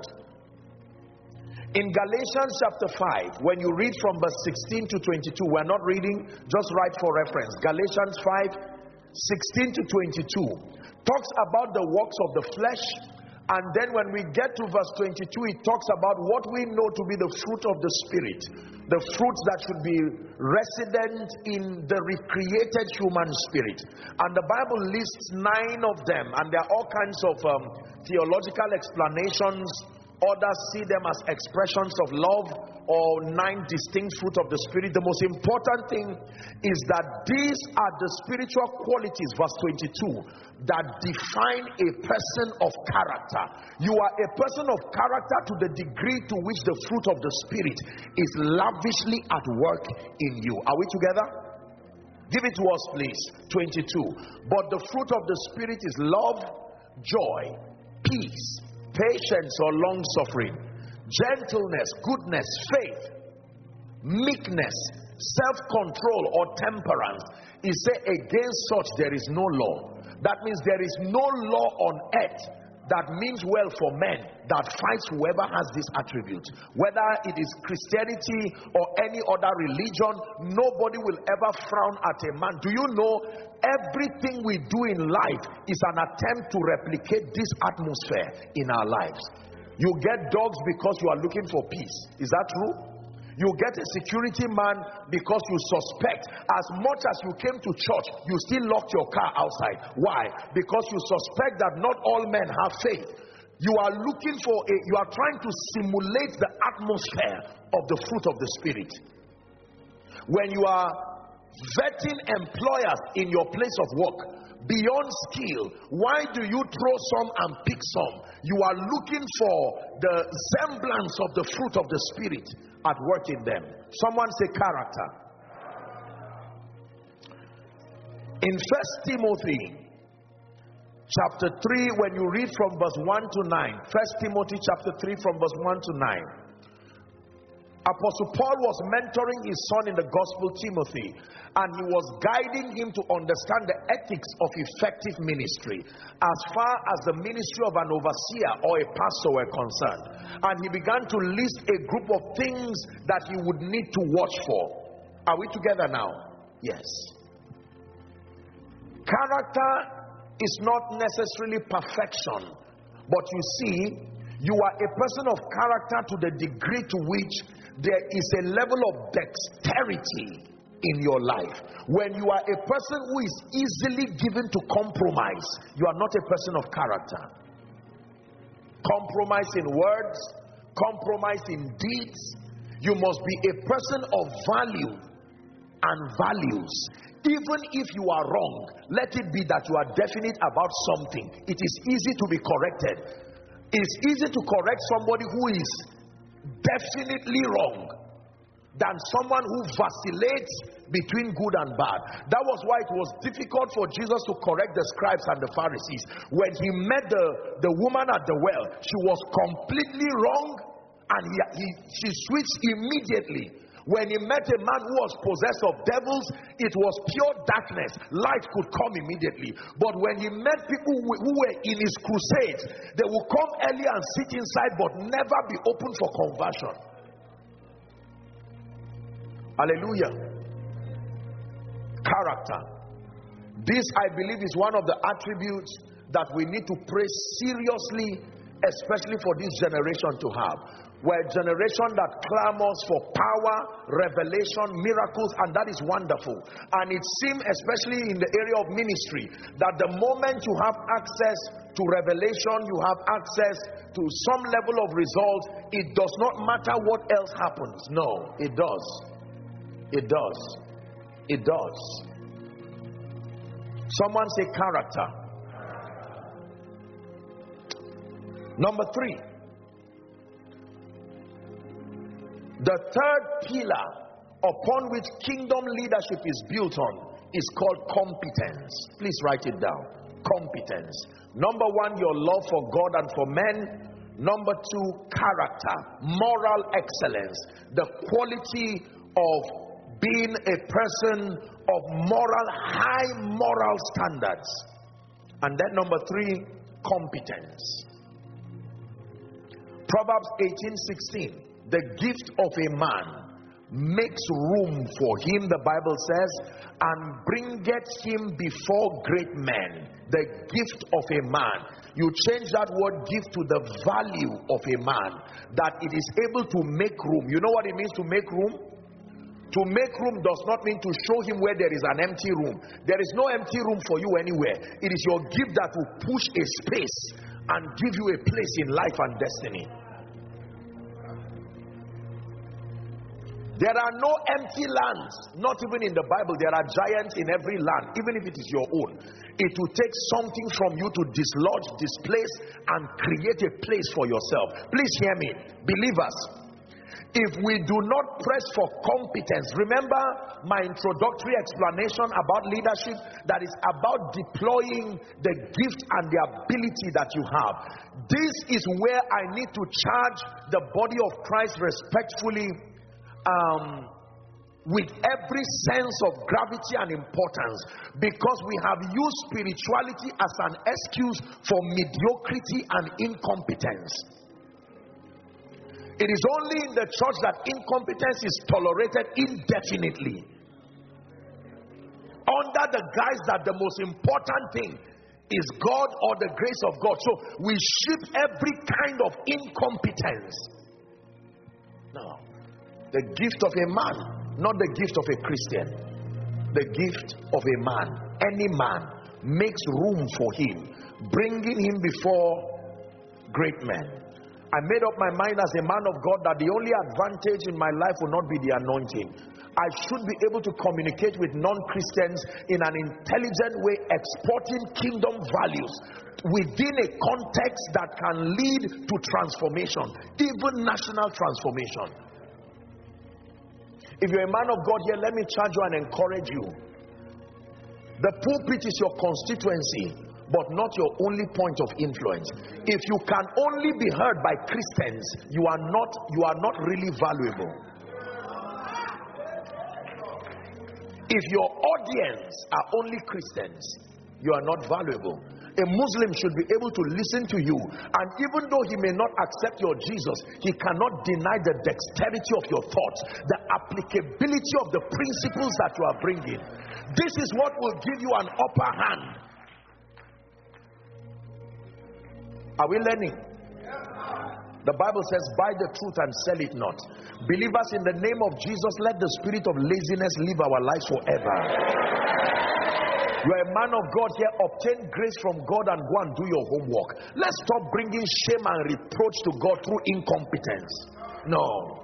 [SPEAKER 1] In Galatians chapter 5, when you read from verse 16 to 22, we're not reading, just write for reference. Galatians 5, 16 to 22 talks about the works of the flesh, and then when we get to verse 22, it talks about what we know to be the fruit of the Spirit, the fruits that should be resident in the recreated human spirit. And the Bible lists 9 of them, and there are all kinds of theological explanations. Others see them as expressions of love, or 9 distinct fruit of the Spirit. The most important thing is that these are the spiritual qualities, verse 22, that define a person of character. You are a person of character to the degree to which the fruit of the Spirit is lavishly at work in you. Are we together? Give it to us, please. 22. But the fruit of the Spirit is love, joy, peace, patience or long suffering, gentleness, goodness, faith, meekness, self-control or temperance. He said, against such there is no law. That means there is no law on earth that means well for men that fights whoever has this attribute. Whether it is Christianity or any other religion, nobody will ever frown at a man. Do you know everything we do in life is an attempt to replicate this atmosphere in our lives? You get dogs because you are looking for peace. Is that true? You get a security man because you suspect. As much as you came to church, you still locked your car outside. Why? Because you suspect that not all men have faith. You are looking for you are trying to simulate the atmosphere of the fruit of the Spirit. When you are vetting employers in your place of work, beyond skill, why do you throw some and pick some? You are looking for the semblance of the fruit of the Spirit at work in them. Someone say character. In 1 Timothy chapter 3, when you read from verse 1 to 9, 1 Timothy chapter 3 from verse 1 to 9, Apostle Paul was mentoring his son in the gospel, Timothy, and he was guiding him to understand the ethics of effective ministry as far as the ministry of an overseer or a pastor were concerned. And he began to list a group of things that he would need to watch for. Are we together now? Yes. Character is not necessarily perfection, but you see, you are a person of character to the degree to which there is a level of dexterity in your life. When you are a person who is easily given to compromise, you are not a person of character. Compromise in words, compromise in deeds. You must be a person of value and values. Even if you are wrong, let it be that you are definite about something. It is easy to be corrected. It's easy to correct somebody who is definitely wrong than someone who vacillates between good and bad. That was why it was difficult for Jesus to correct the scribes and the Pharisees. When he met the woman at the well, she was completely wrong, and she switched immediately. When he met a man who was possessed of devils, it was pure darkness. Light could come immediately. But when he met people who were in his crusades, they would come early and sit inside but never be open for conversion. Hallelujah. Character. This, I believe, is one of the attributes that we need to pray seriously, especially for this generation to have. We're a generation that clamors for power, revelation, miracles, and that is wonderful. And it seems, especially in the area of ministry, that the moment you have access to revelation, you have access to some level of result, it does not matter what else happens. No, it does. It does. It does. Someone say character. Number 3. The third pillar upon which kingdom leadership is built on is called competence. Please write it down. Competence. Number 1, your love for God and for men. Number 2, character, moral excellence, the quality of being a person of high moral standards. And then number 3, competence. Proverbs 18:16. The gift of a man makes room for him, the Bible says, and bringeth him before great men. The gift of a man. You change that word gift to the value of a man, that it is able to make room. You know what it means to make room? To make room does not mean to show him where there is an empty room. There is no empty room for you anywhere. It is your gift that will push a space and give you a place in life and destiny. There are no empty lands, not even in the Bible. There are giants in every land, even if it is your own. It will take something from you to dislodge, displace, and create a place for yourself. Please hear me, believers. If we do not press for competence, remember my introductory explanation about leadership, that is about deploying the gift and the ability that you have. This is where I need to charge the body of Christ respectfully, with every sense of gravity and importance, because we have used spirituality as an excuse for mediocrity and incompetence. It is only in the church that incompetence is tolerated indefinitely, under the guise that the most important thing is God or the grace of God. So we ship every kind of incompetence. No. The gift of a man, not the gift of a Christian. The gift of a man, any man, makes room for him, bringing him before great men. I made up my mind as a man of God that the only advantage in my life will not be the anointing. I should be able to communicate with non-Christians in an intelligent way, exporting kingdom values within a context that can lead to transformation, even national transformation. If you're a man of God here, let me charge you and encourage you. The pulpit is your constituency, but not your only point of influence. If you can only be heard by Christians, you are not really valuable. If your audience are only Christians, you are not valuable. A Muslim should be able to listen to you, and even though he may not accept your Jesus, he cannot deny the dexterity of your thoughts, the applicability of the principles that you are bringing. This is what will give you an upper hand. Are we learning? The Bible says, buy the truth and sell it not. Believers, in the name of Jesus, let the spirit of laziness live our lives forever. You are a man of God here, obtain grace from God and go and do your homework. Let's stop bringing shame and reproach to God through incompetence. No.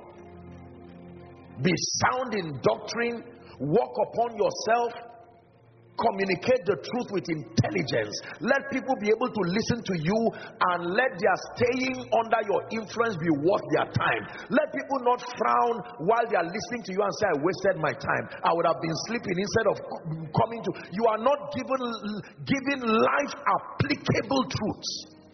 [SPEAKER 1] Be sound in doctrine, walk upon yourself, communicate the truth with intelligence. Let people be able to listen to you, and let their staying under your influence be worth their time. Let people not frown while they are listening to you and say, I wasted my time, I would have been sleeping instead of coming to. You are not given life applicable truths.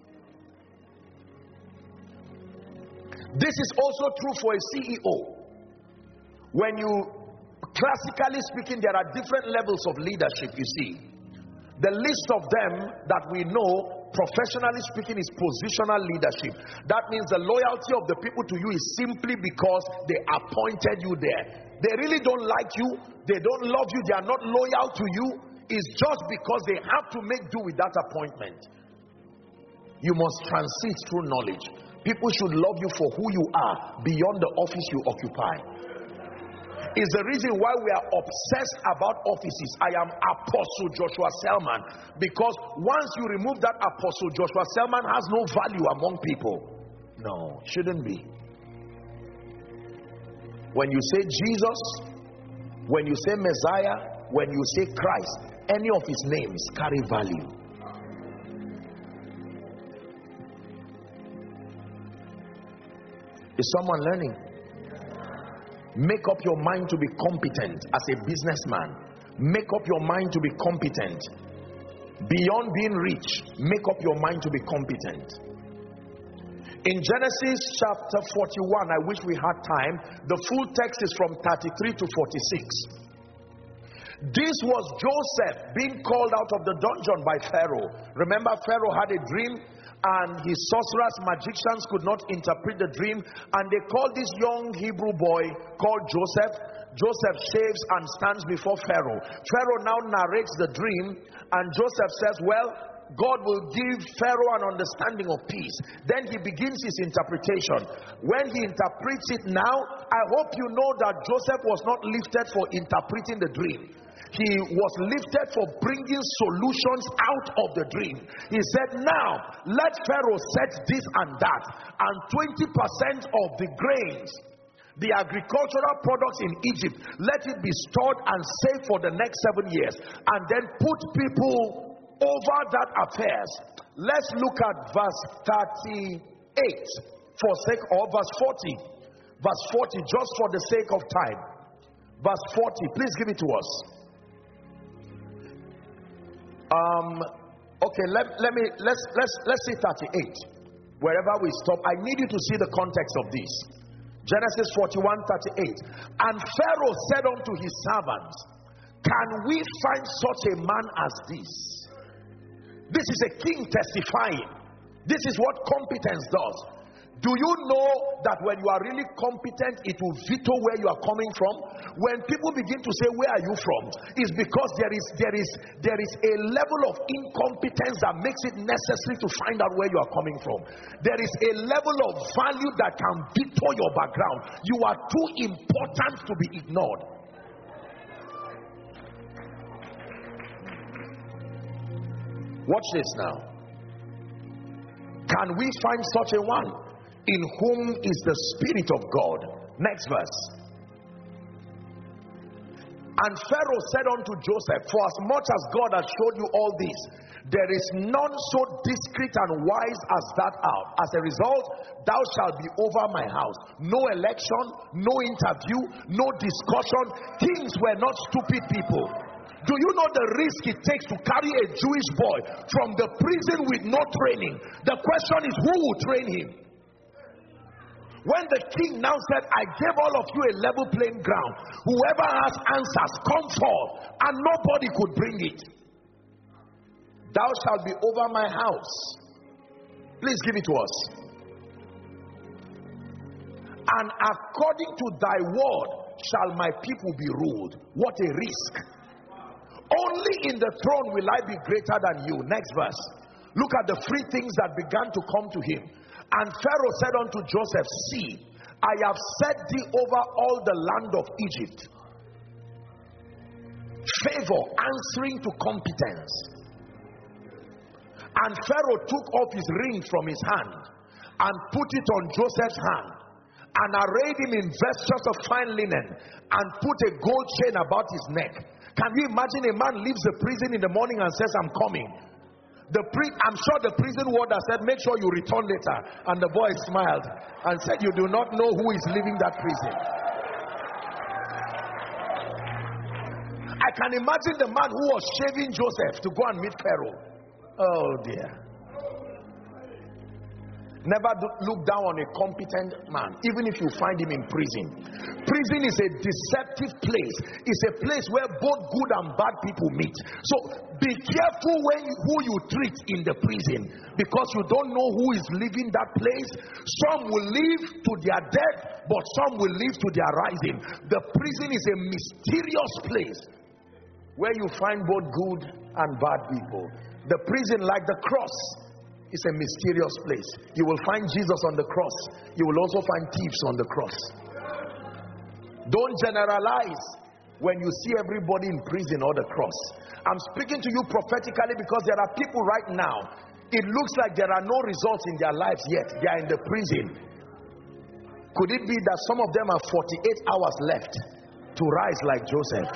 [SPEAKER 1] This is also true for a CEO. When you, classically speaking, there are different levels of leadership, you see. The least of them that we know, professionally speaking, is positional leadership. That means the loyalty of the people to you is simply because they appointed you there. They really don't like you, they don't love you, they are not loyal to you. It's just because they have to make do with that appointment. You must transit through knowledge. People should love you for who you are beyond the office you occupy. Is the reason why we are obsessed about offices. I am Apostle Joshua Selman, because once you remove that Apostle, Joshua Selman has no value among people. No, shouldn't be. When you say Jesus, when you say Messiah, when you say Christ, any of his names carry value. Is someone learning? Make up your mind to be competent as a businessman. Make up your mind to be competent. Beyond being rich, make up your mind to be competent. In Genesis chapter 41, I wish we had time. The full text is from 33 to 46. This was Joseph being called out of the dungeon by Pharaoh. Remember, Pharaoh had a dream and his sorcerers, magicians could not interpret the dream, and they called this young Hebrew boy called Joseph. Joseph shaves and stands before Pharaoh. Pharaoh now narrates the dream, and Joseph says, well, God will give Pharaoh an understanding of peace. Then he begins his interpretation. When he interprets it now, I hope you know that Joseph was not lifted for interpreting the dream. He was lifted for bringing solutions out of the dream. He said, now let Pharaoh set this and that, and 20% of the grains, the agricultural products in Egypt, let it be stored and saved for the next 7 years, and then put people over that affairs. Let's look at verse 38 for sake, or verse 40. Verse 40, just for the sake of time. Verse 40, please give it to us. Okay, let's see 38. Wherever we stop, I need you to see the context of this. Genesis 41:38. And Pharaoh said unto his servants, can we find such a man as this? This is a king testifying. This is what competence does. Do you know that when you are really competent, it will veto where you are coming from? When people begin to say, where are you from? It's because there is a level of incompetence that makes it necessary to find out where you are coming from. There is a level of value that can veto your background. You are too important to be ignored. Watch this now. Can we find such a one? In whom is the Spirit of God. Next verse. And Pharaoh said unto Joseph, for as much as God has showed you all this, there is none so discreet and wise as that out. As a result, thou shalt be over my house. No election, no interview, no discussion. Kings were not stupid people. Do you know the risk it takes to carry a Jewish boy from the prison with no training? The question is, who will train him? When the king now said, I gave all of you a level playing ground, whoever has answers, come forth, and nobody could bring it. Thou shalt be over my house. Please give it to us. And according to thy word shall my people be ruled. What a risk. Only in the throne will I be greater than you. Next verse. Look at the free things that began to come to him. And Pharaoh said unto Joseph, see, I have set thee over all the land of Egypt. Favor answering to competence. And Pharaoh took off his ring from his hand and put it on Joseph's hand, and arrayed him in vestures of fine linen, and put a gold chain about his neck. Can you imagine a man leaves the prison in the morning and says, I'm coming? I'm sure the prison warder said, make sure you return later. And the boy smiled and said, you do not know who is leaving that prison. I can imagine the man who was shaving Joseph to go and meet Pharaoh. Oh dear. Never look down on a competent man, even if you find him in prison. Prison is a deceptive place. It's a place where both good and bad people meet. So be careful who you treat in the prison, because you don't know who is leaving that place. Some will leave to their death, but some will leave to their rising. The prison is a mysterious place where you find both good and bad people. The prison, like the cross, it's a mysterious place. You will find Jesus on the cross. You will also find thieves on the cross. Don't generalize when you see everybody in prison or the cross. I'm speaking to you prophetically, because there are people right now, it looks like there are no results in their lives yet. They are in the prison. Could it be that some of them have 48 hours left to rise like Joseph?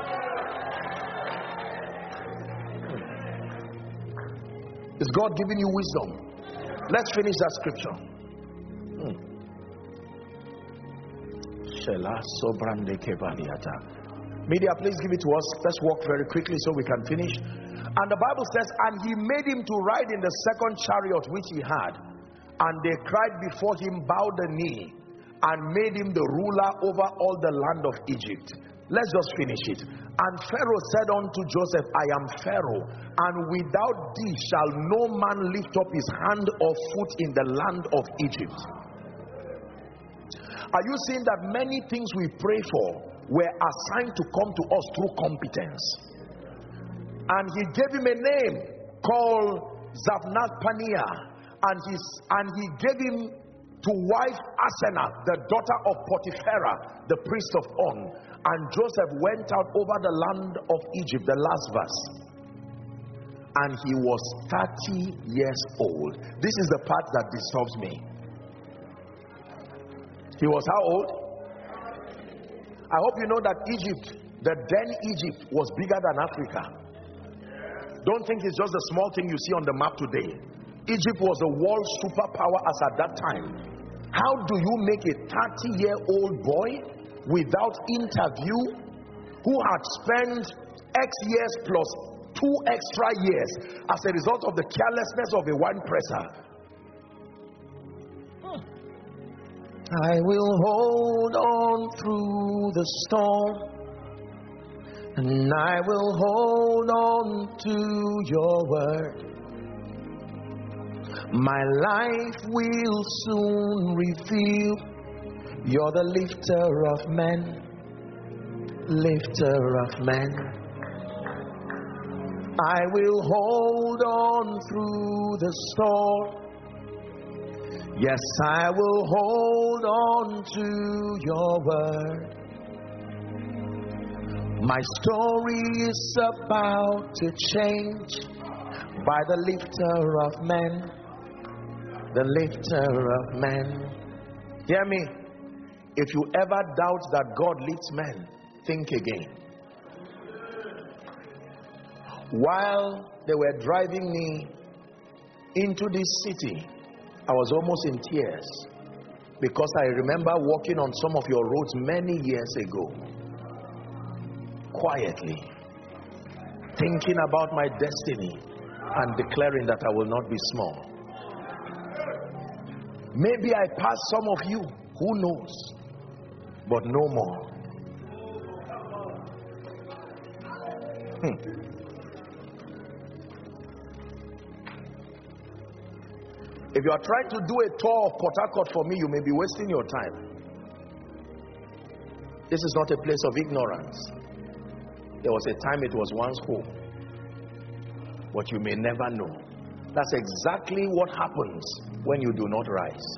[SPEAKER 1] Is God giving you wisdom? Let's finish that scripture. Media, please give it to us. Let's walk very quickly so we can finish. And the Bible says, and he made him to ride in the second chariot which he had. And they cried before him, bowed the knee, and made him the ruler over all the land of Egypt. Let's just finish it. And Pharaoh said unto Joseph, I am Pharaoh, and without thee shall no man lift up his hand or foot in the land of Egypt. Are you seeing that many things we pray for were assigned to come to us through competence? And he gave him a name called Zaphnath-Paneah, and he gave him to wife Asenath, the daughter of Potiphera, the priest of On. And Joseph went out over the land of Egypt, the last verse, and he was 30 years old. This is the part that disturbs me. He was how old? I hope you know that Egypt, the then Egypt, was bigger than Africa. Don't think it's just a small thing you see on the map today. Egypt was a world superpower as at that time. How do you make a 30-year-old boy without interview, who had spent X years plus 2 extra years as a result of the carelessness of a wine presser? I will hold on through the storm, and I will hold on to your word. My life will soon reveal you're the lifter of men, lifter of men. I will hold on through the storm. Yes, I will hold on to your word. My story is about to change by the lifter of men, the lifter of men. Hear me? If you ever doubt that God lifts men, think again. While they were driving me into this city, I was almost in tears, because I remember walking on some of your roads many years ago, quietly, thinking about my destiny and declaring that I will not be small. Maybe I passed some of you, who knows, but no more. If you are trying to do a tour of Port Harcourt for me, you may be wasting your time. This is not a place of ignorance. There was a time it was once home, but you may never know. That's exactly what happens when you do not rise.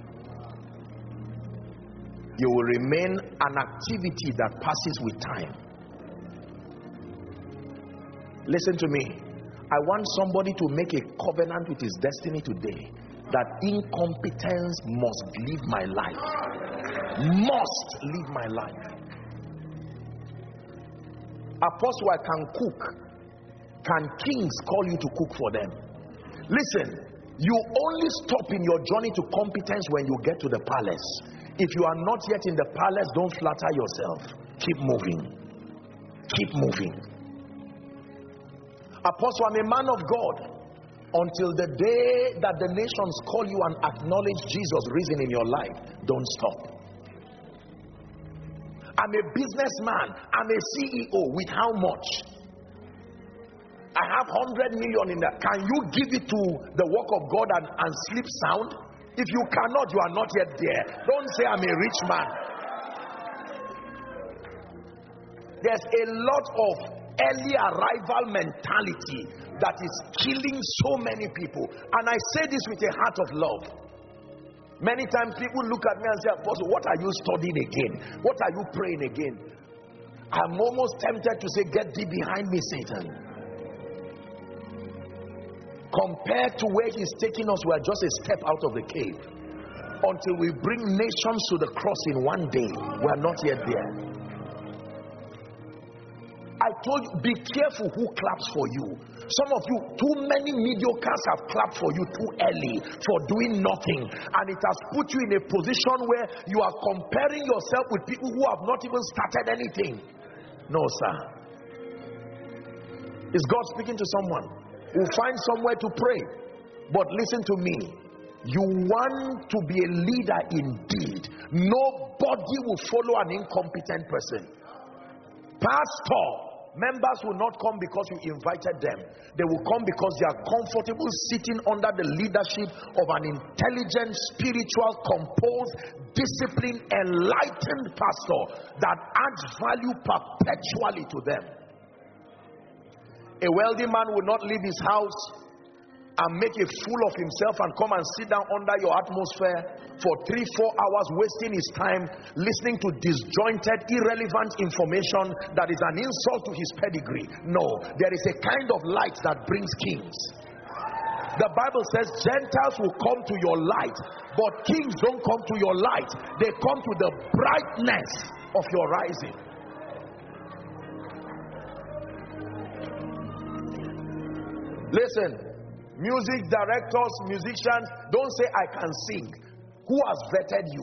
[SPEAKER 1] You will remain an activity that passes with time. Listen to me. I want somebody to make a covenant with his destiny today, that incompetence must leave my life. Must leave my life. Apostle, I can cook. Can kings call you to cook for them? Listen, you only stop in your journey to competence when you get to the palace. If you are not yet in the palace, don't flatter yourself. Keep moving. Keep moving. Apostle, I'm a man of God. Until the day that the nations call you and acknowledge Jesus risen in your life, don't stop. I'm a businessman. I'm a CEO. With how much? I have 100 million in that. Can you give it to the work of God and sleep sound? If you cannot, you are not yet there. Don't say I'm a rich man. There's a lot of early arrival mentality that is killing so many people. And I say this with a heart of love. Many times people look at me and say, Apostle, what are you studying again? What are you praying again? I'm almost tempted to say, get thee behind me, Satan. Compared to where he's taking us, we are just a step out of the cave. Until we bring nations to the cross in one day, we are not yet there. I told you, be careful who claps for you. Some of you, too many mediocres have clapped for you too early for doing nothing, and it has put you in a position where you are comparing yourself with people who have not even started anything. No, sir. Is God speaking to someone? We'll find somewhere to pray. But listen to me. You want to be a leader indeed. Nobody will follow an incompetent person. Pastor, members will not come because you invited them. They will come because they are comfortable sitting under the leadership of an intelligent, spiritual, composed, disciplined, enlightened pastor that adds value perpetually to them. A wealthy man will not leave his house and make a fool of himself and come and sit down under your atmosphere for 3-4 hours, wasting his time listening to disjointed, irrelevant information that is an insult to his pedigree. No, there is a kind of light that brings kings. The Bible says Gentiles will come to your light, but kings don't come to your light. They come to the brightness of your rising. Listen, music directors, musicians, don't say I can sing. Who has vetted you?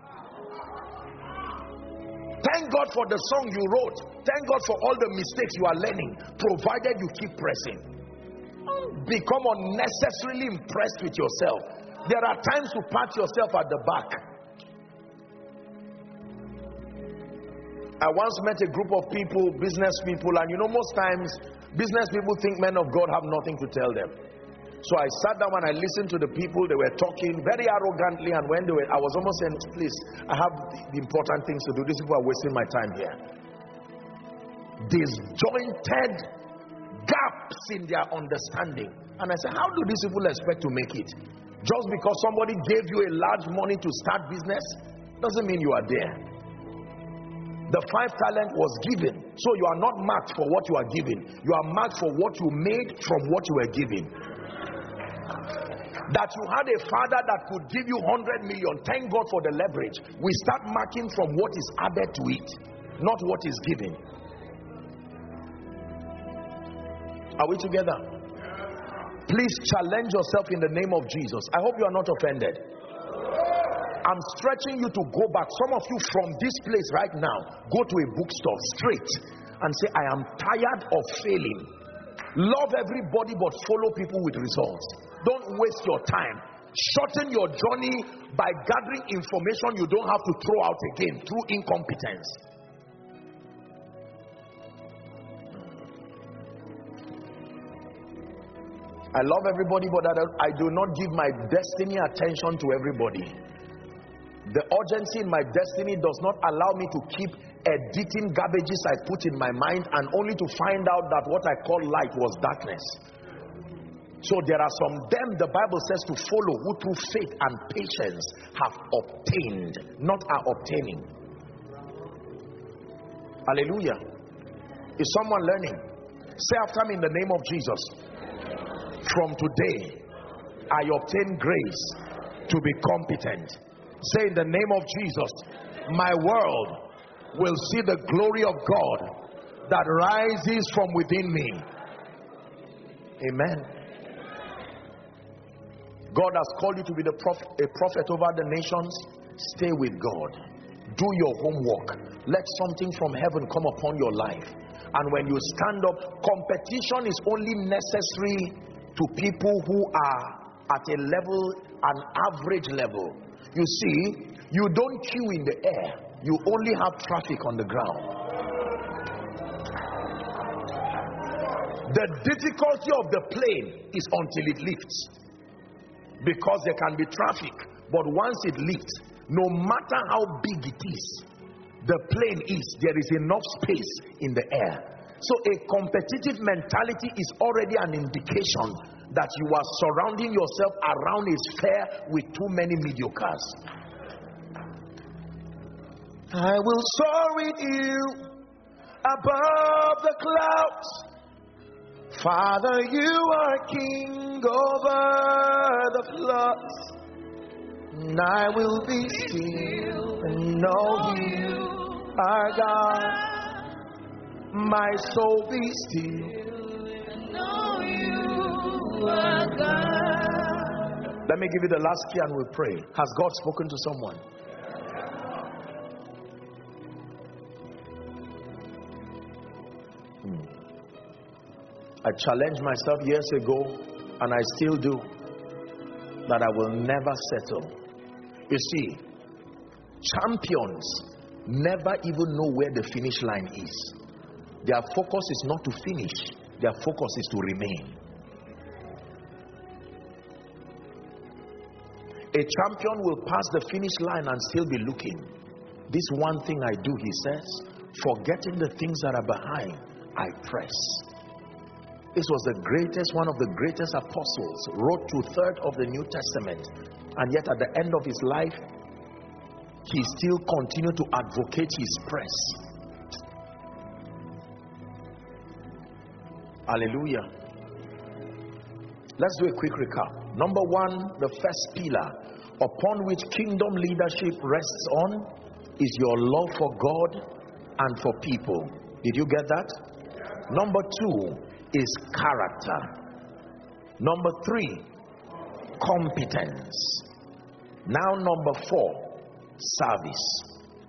[SPEAKER 1] Thank God for the song you wrote. Thank God for all the mistakes you are learning, provided you keep pressing. Don't become unnecessarily impressed with yourself. There are times to pat yourself at the back. I once met a group of people, business people, and most times business people think men of God have nothing to tell them. So I sat down and I listened to the people. They were talking very arrogantly, and when I was almost saying, please, I have the important things to do. These people are wasting my time here. Disjointed gaps in their understanding. And I said, how do these people expect to make it? Just because somebody gave you a large money to start business doesn't mean you are there. The 5 talent was given, so you are not marked for what you are given. You are marked for what you made from what you were given. That you had a father that could give you 100 million. Thank God for the leverage. We start marking from what is added to it, not what is given. Are we together? Please challenge yourself in the name of Jesus. I hope you are not offended. I'm stretching you to go back. Some of you from this place right now, go to a bookstore straight and say, I am tired of failing. Love everybody but follow people with results. Don't waste your time. Shorten your journey by gathering information you don't have to throw out again through incompetence. I love everybody, but I do not give my destiny attention to everybody. The urgency in my destiny does not allow me to keep editing garbages I put in my mind and only to find out that what I call light was darkness. So there are some them the Bible says to follow who through faith and patience have obtained, not are obtaining. Hallelujah. Is someone learning? Say after me in the name of Jesus. From today, I obtain grace to be competent. Say in the name of Jesus, my world will see the glory of God that rises from within me. Amen. God has called you to be a prophet over the nations. Stay with God. Do your homework. Let something from heaven come upon your life. And when you stand up, competition is only necessary to people who are at a level, an average level. You see, you don't queue in the air. You only have traffic on the ground. The difficulty of the plane is until it lifts. Because there can be traffic, but once it lifts, no matter how big it is, the plane is, there is enough space in the air. So a competitive mentality is already an indication that you are surrounding yourself around a sphere with too many mediocres. I will soar with you above the clouds. Father, you are king over the floods, and I will be still and know you are God. My soul be still and know you are God. Let me give you the last key and we'll pray. Has God spoken to someone? I challenged myself years ago, and I still do, that I will never settle. You see, champions never even know where the finish line is. Their focus is not to finish. Their focus is to remain. A champion will pass the finish line and still be looking. This one thing I do, he says, forgetting the things that are behind, I press. This was one of the greatest apostles, wrote 2/3 of the New Testament, and yet at the end of his life, he still continued to advocate his press. Hallelujah. Let's do a quick recap. Number one, the first pillar upon which kingdom leadership rests on is your love for God and for people. Did you get that? Number two is character. Number three, competence. Now number four, service.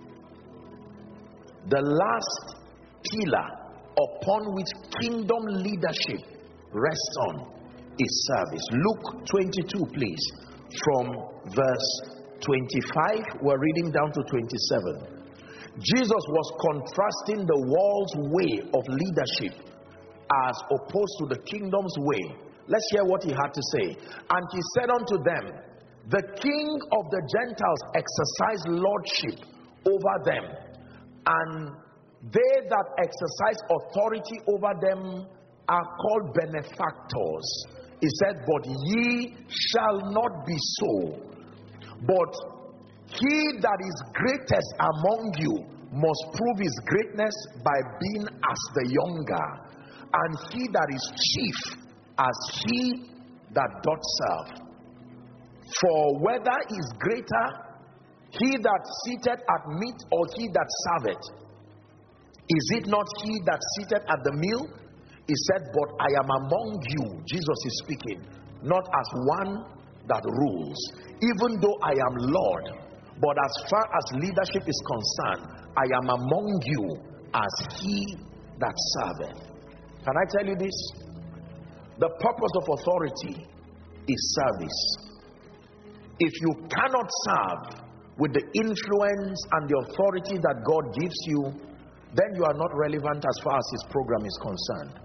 [SPEAKER 1] The last pillar upon which kingdom leadership rests on is service. Luke 22, please, from verse 25, we're reading down to 27. Jesus was contrasting the world's way of leadership as opposed to the kingdom's way. Let's hear what he had to say. And he said unto them, the king of the Gentiles exercise lordship over them, and they that exercise authority over them are called benefactors. He said, but ye shall not be so, but he that is greatest among you must prove his greatness by being as the younger, and he that is chief as he that doth serve. For whether is greater, he that sitteth at meat or he that serveth? Is it not he that sitteth at the meal? He said, but I am among you, Jesus is speaking, not as one that rules, even though I am Lord, but as far as leadership is concerned, I am among you as he that serveth. Can I tell you this? The purpose of authority is service. If you cannot serve with the influence and the authority that God gives you, then you are not relevant as far as his program is concerned.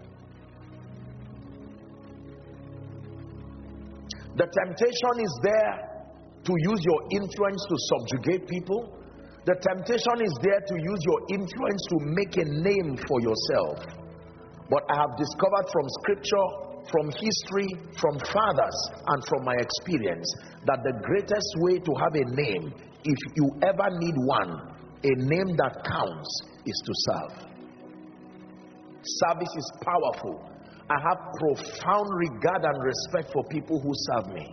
[SPEAKER 1] The temptation is there to use your influence to subjugate people. The temptation is there to use your influence to make a name for yourself. But I have discovered from scripture, from history, from fathers, and from my experience, that the greatest way to have a name, if you ever need one, a name that counts, is to serve. Service is powerful. I have profound regard and respect for people who serve me.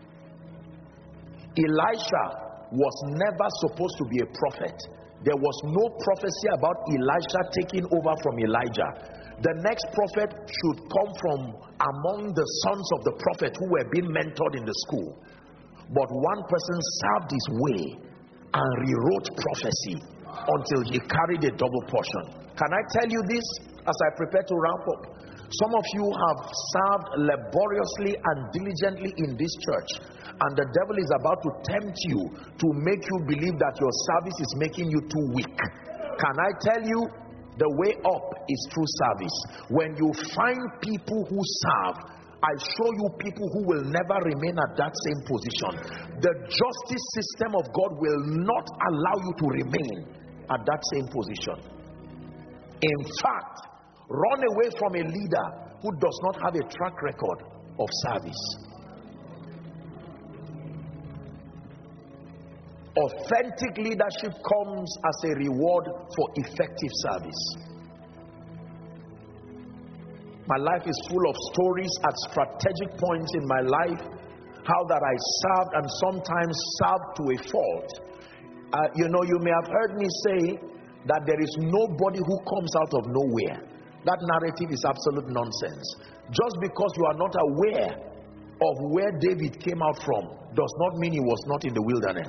[SPEAKER 1] Elisha was never supposed to be a prophet. There was no prophecy about Elisha taking over from Elijah. The next prophet should come from among the sons of the prophet who were being mentored in the school. But one person served his way and rewrote prophecy until he carried a double portion. Can I tell you this as I prepare to wrap up? Some of you have served laboriously and diligently in this church, and the devil is about to tempt you to make you believe that your service is making you too weak. Can I tell you, the way up is through service. When you find people who serve, I show you people who will never remain at that same position. The justice system of God will not allow you to remain at that same position. In fact, run away from a leader who does not have a track record of service. Authentic leadership comes as a reward for effective service. My life is full of stories at strategic points in my life, how that I served and sometimes served to a fault. You may have heard me say that there is nobody who comes out of nowhere. That narrative is absolute nonsense. Just because you are not aware of where David came out from does not mean he was not in the wilderness.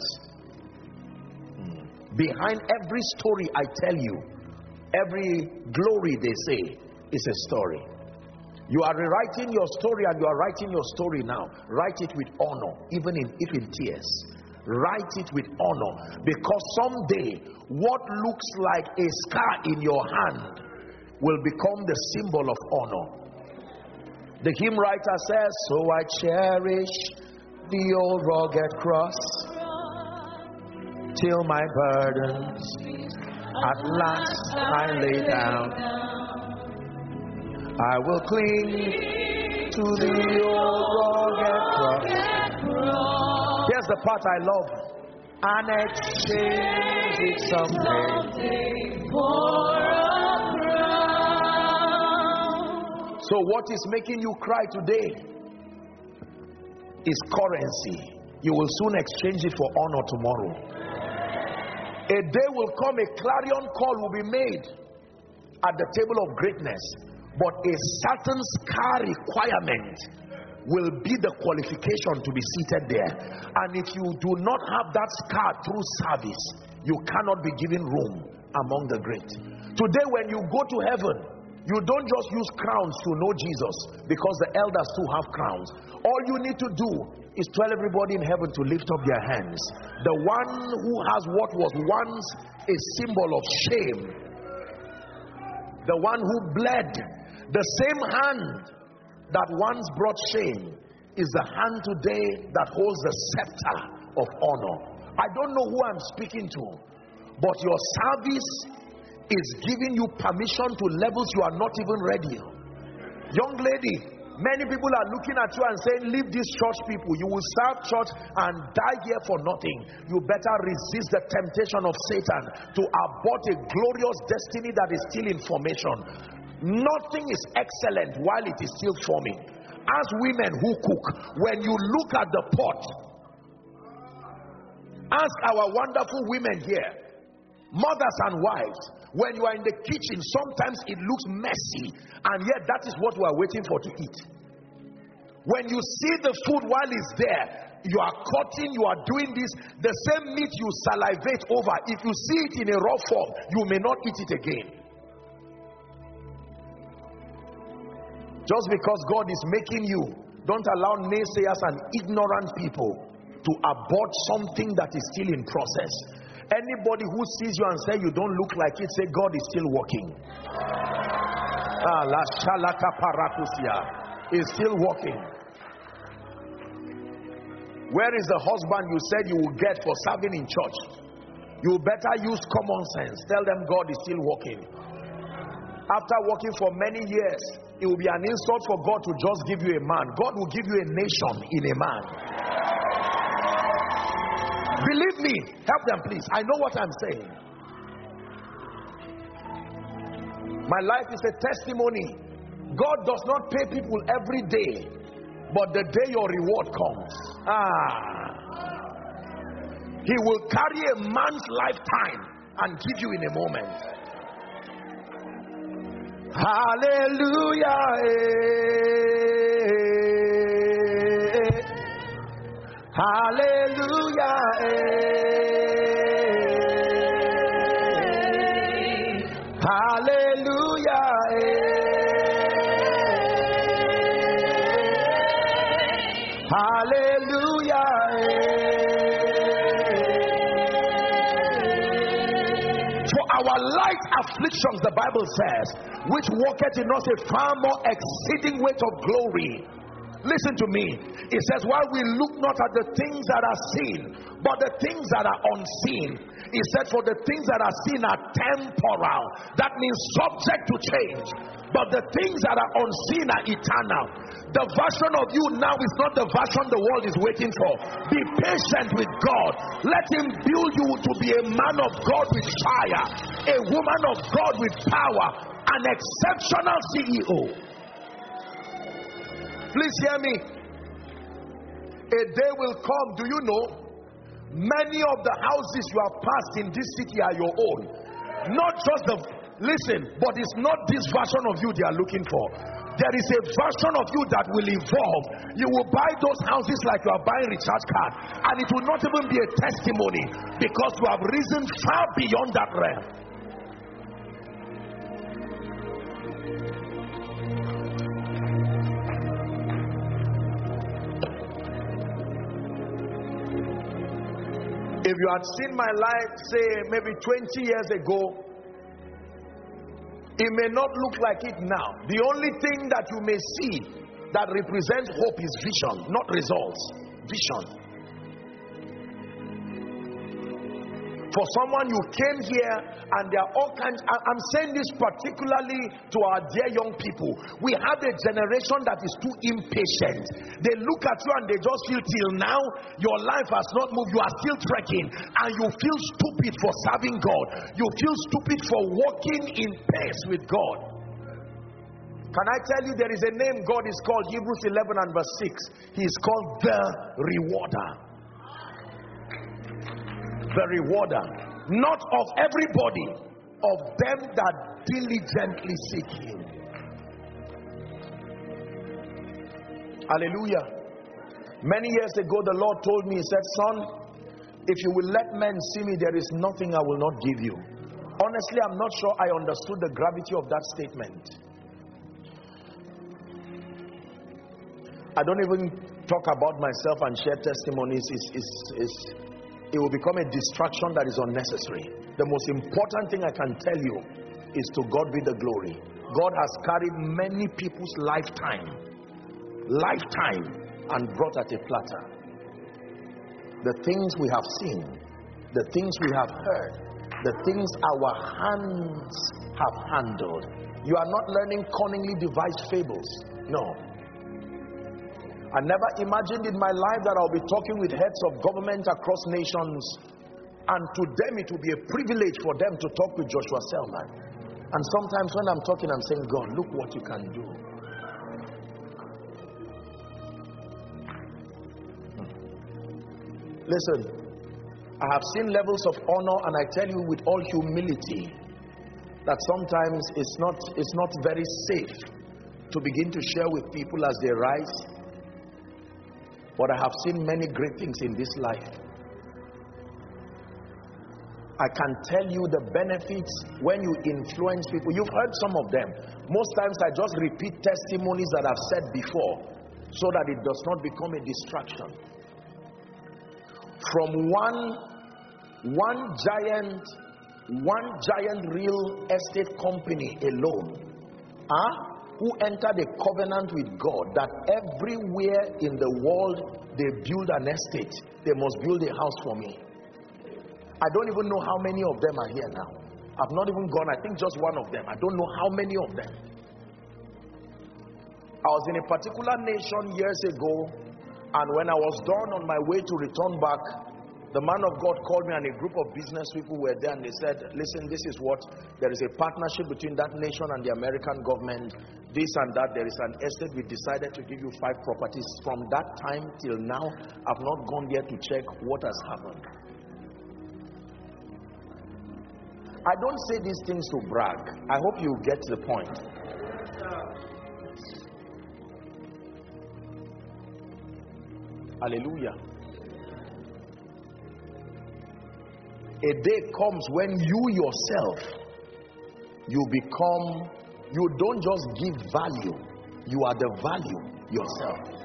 [SPEAKER 1] Behind every story I tell you, every glory they say is a story. You are rewriting your story, and you are writing your story now. Write it with honor, even if in tears. Write it with honor, because someday what looks like a scar in your hand will become the symbol of honor. The hymn writer says, so I cherish the old rugged cross till my burdens at last I lay down. I will cling to the old rugged cross. Here's the part I love. And exchange it someday for a crown. So what is making you cry today is currency. You will soon exchange it for honor tomorrow. A day will come, a clarion call will be made at the table of greatness, but a certain scar requirement will be the qualification to be seated there. And if you do not have that scar through service, you cannot be given room among the great. Today when you go to heaven, you don't just use crowns to know Jesus, because the elders too have crowns. All you need to do is tell everybody in heaven to lift up their hands. The one who has what was once a symbol of shame, the one who bled, the same hand that once brought shame is the hand today that holds the scepter of honor. I don't know who I'm speaking to, but your service is giving you permission to levels you are not even ready. Young lady, many people are looking at you and saying, leave these church people. You will serve church and die here for nothing. You better resist the temptation of Satan to abort a glorious destiny that is still in formation. Nothing is excellent while it is still forming. As women who cook, when you look at the pot, ask our wonderful women here, mothers and wives, when you are in the kitchen, sometimes it looks messy, and yet that is what we are waiting for to eat. When you see the food while it's there, you are cutting, you are doing this, the same meat you salivate over, if you see it in a raw form, you may not eat it again. Just because God is making you, don't allow naysayers and ignorant people to abort something that is still in process. Anybody who sees you and say you don't look like it, say God is still working. La shalaka parakusia is still working. Where is the husband you said you will get for serving in church? You better use common sense. Tell them God is still working. After working for many years, it will be an insult for God to just give you a man. God will give you a nation in a man. Believe me, help them please. I know what I'm saying. My life is a testimony. God does not pay people every day, but the day your reward comes, He will carry a man's lifetime and give you in a moment. Hallelujah. Hallelujah. Hallelujah. Hallelujah. For our light afflictions, the Bible says, which worketh in us a far more exceeding weight of glory. Listen to me. It says, while we look not at the things that are seen, but the things that are unseen. He said, for the things that are seen are temporal. That means subject to change. But the things that are unseen are eternal. The version of you now is not the version the world is waiting for. Be patient with God. Let Him build you to be a man of God with fire, a woman of God with power, an exceptional CEO. Please hear me. A day will come, do you know, many of the houses you have passed in this city are your own. Not just the, listen, but it's not this version of you they are looking for. There is a version of you that will evolve. You will buy those houses like you are buying recharge card, and it will not even be a testimony, because you have risen far beyond that realm. If you had seen my life, say maybe 20 years ago, It may not look like it now. The only thing that you may see that represents hope is vision, not results. Vision. For someone, you came here and there are all kinds. I'm saying this particularly to our dear young people. We have a generation that is too impatient. They look at you and they just feel till now your life has not moved. You are still trekking and you feel stupid for serving God. You feel stupid for walking in pace with God. Can I tell you, there is a name God is called, Hebrews 11 and verse 6. He is called the rewarder. The rewarder, not of everybody, of them that diligently seek him. Hallelujah. Many years ago the Lord told me, he said, son, if you will let men see me, there is nothing I will not give you. Honestly, I'm not sure I understood the gravity of that statement. I don't even talk about myself and share testimonies. It will become a distraction that is unnecessary. The most important thing I can tell you is to God be the glory. God has carried many people's lifetime and brought at a platter. The things we have seen, the things we have heard, the things our hands have handled. You are not learning cunningly devised fables. No. I never imagined in my life that I'll be talking with heads of government across nations, and to them it will be a privilege for them to talk with Joshua Selman. And sometimes when I'm talking, I'm saying, God, look what you can do. Listen, I have seen levels of honor, and I tell you with all humility that sometimes it's not very safe to begin to share with people as they rise. But I have seen many great things in this life. I can tell you the benefits when you influence people. You've heard some of them. Most times I just repeat testimonies that I've said before so that it does not become a distraction. From one giant real estate company alone, who entered a covenant with God that everywhere in the world they build an estate, they must build a house for me. I don't even know how many of them are here now. I've not even gone, I think just one of them. I don't know how many of them. I was in a particular nation years ago, and when I was done on my way to return back, the man of God called me and a group of business people were there, and they said, listen, this is what, there is a partnership between that nation and the American government, this and that, there is an estate, we decided to give you 5 properties. From that time till now, I've not gone there to check what has happened. I don't say these things to brag. I hope you get the point. Hallelujah. A day comes when you yourself, you don't just give value, you are the value yourself.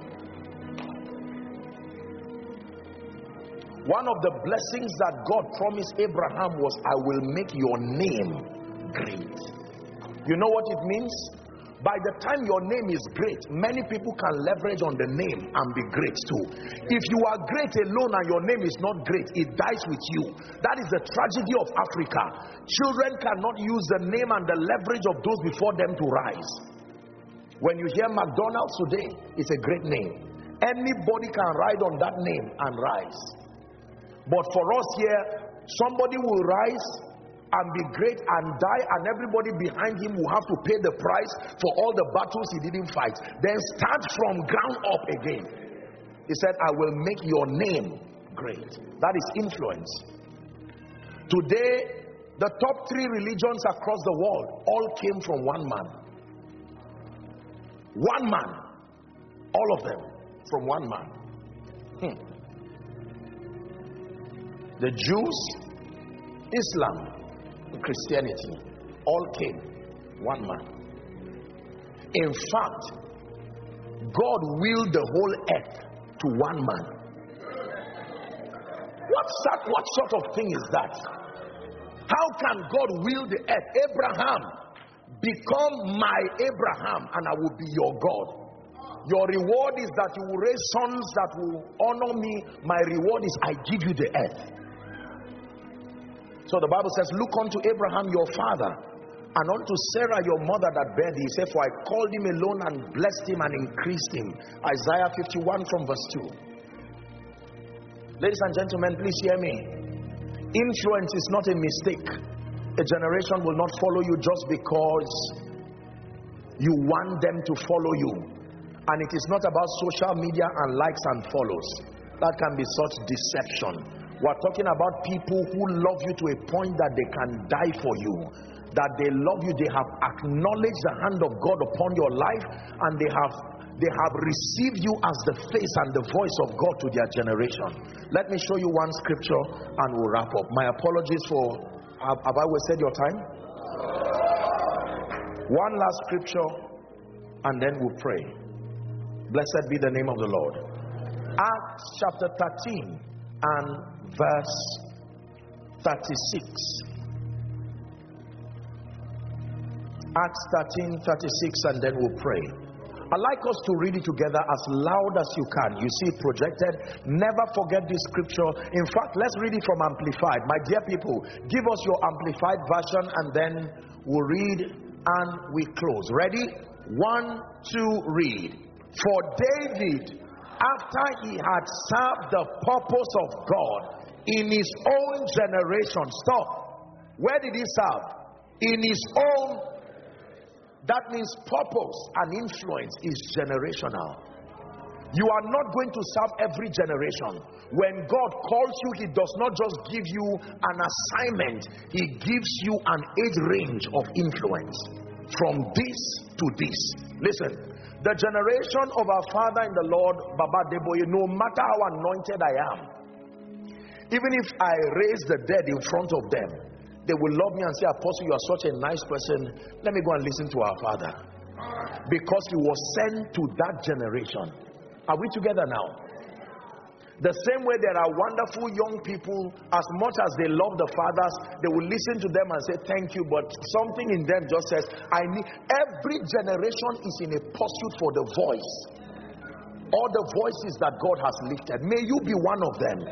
[SPEAKER 1] One of the blessings that God promised Abraham was, I will make your name great. You know what it means? By the time your name is great, many people can leverage on the name and be great too. If you are great alone and your name is not great, it dies with you. That is the tragedy of Africa. Children cannot use the name and the leverage of those before them to rise. When you hear McDonald's today, it's a great name. Anybody can ride on that name and rise. But for us here, somebody will rise and be great and die, and everybody behind him will have to pay the price for all the battles he didn't fight. Then start from ground up again. He said, I will make your name great. That is influence. Today, the top 3 religions across the world all came from one man. One man. All of them from one man. The Jews, Islam, Christianity, all came one man. In fact, God willed the whole earth to one man. What sort of thing is that? How can God will the earth? Abraham, Become my Abraham and I will be your God. Your reward is that you will raise sons that will honor me. My reward is I give you the earth. So the Bible says, look unto Abraham your father, and unto Sarah your mother that bare thee. He said, for I called him alone and blessed him and increased him. Isaiah 51 from verse 2. Ladies and gentlemen, please hear me. Influence is not a mistake. A generation will not follow you just because you want them to follow you. And it is not about social media and likes and follows. That can be such deception. We're talking about people who love you to a point that they can die for you. That they love you, they have acknowledged the hand of God upon your life, and they have received you as the face and the voice of God to their generation. Let me show you one scripture and we'll wrap up. My apologies for, have I wasted your time? One last scripture and then we'll pray. Blessed be the name of the Lord. Acts chapter 13 and verse 36. Acts 13:36, and then we'll pray. I'd like us to read it together as loud as you can. You see it projected. Never forget this scripture. In fact, let's read it from Amplified. My dear people, give us your Amplified version and then we'll read and we close. Ready? 1, 2, read. For David, after he had served the purpose of God in his own generation. Stop. Where did he serve? In his own. That means purpose and influence is generational. You are not going to serve every generation. When God calls you, he does not just give you an assignment. He gives you an age range of influence. From this to this. Listen. The generation of our father in the Lord, Baba Deboye, no matter how anointed I am, even if I raise the dead in front of them, they will love me and say, Apostle, you are such a nice person. Let me go and listen to our father. Because he was sent to that generation. Are we together now? The same way there are wonderful young people, as much as they love the fathers, they will listen to them and say thank you, but something in them just says, I need. Every generation is in a pursuit for the voice. All the voices that God has lifted. May you be one of them.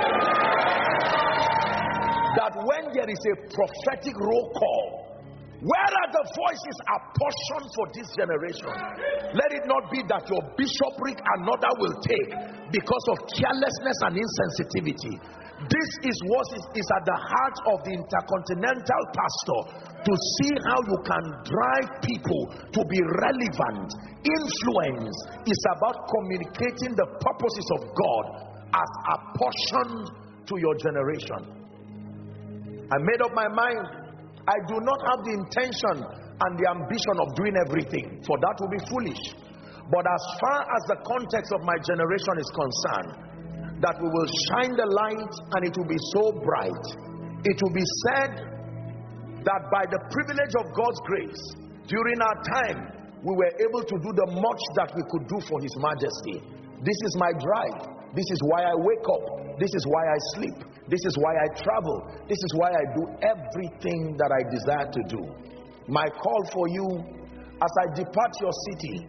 [SPEAKER 1] That when there is a prophetic roll call, where are the voices apportioned for this generation? Let it not be that your bishopric another will take because of carelessness and insensitivity. This is what is at the heart of the intercontinental pastor, to see how you can drive people to be relevant. Influence is about communicating the purposes of God as apportioned to your generation. I made up my mind. I do not have the intention and the ambition of doing everything, for that will be foolish. But as far as the context of my generation is concerned, that we will shine the light and it will be so bright. It will be said that by the privilege of God's grace, during our time, we were able to do the much that we could do for His Majesty. This is my drive. This is why I wake up. This is why I sleep. This is why I travel. This is why I do everything that I desire to do. My call for you as I depart your city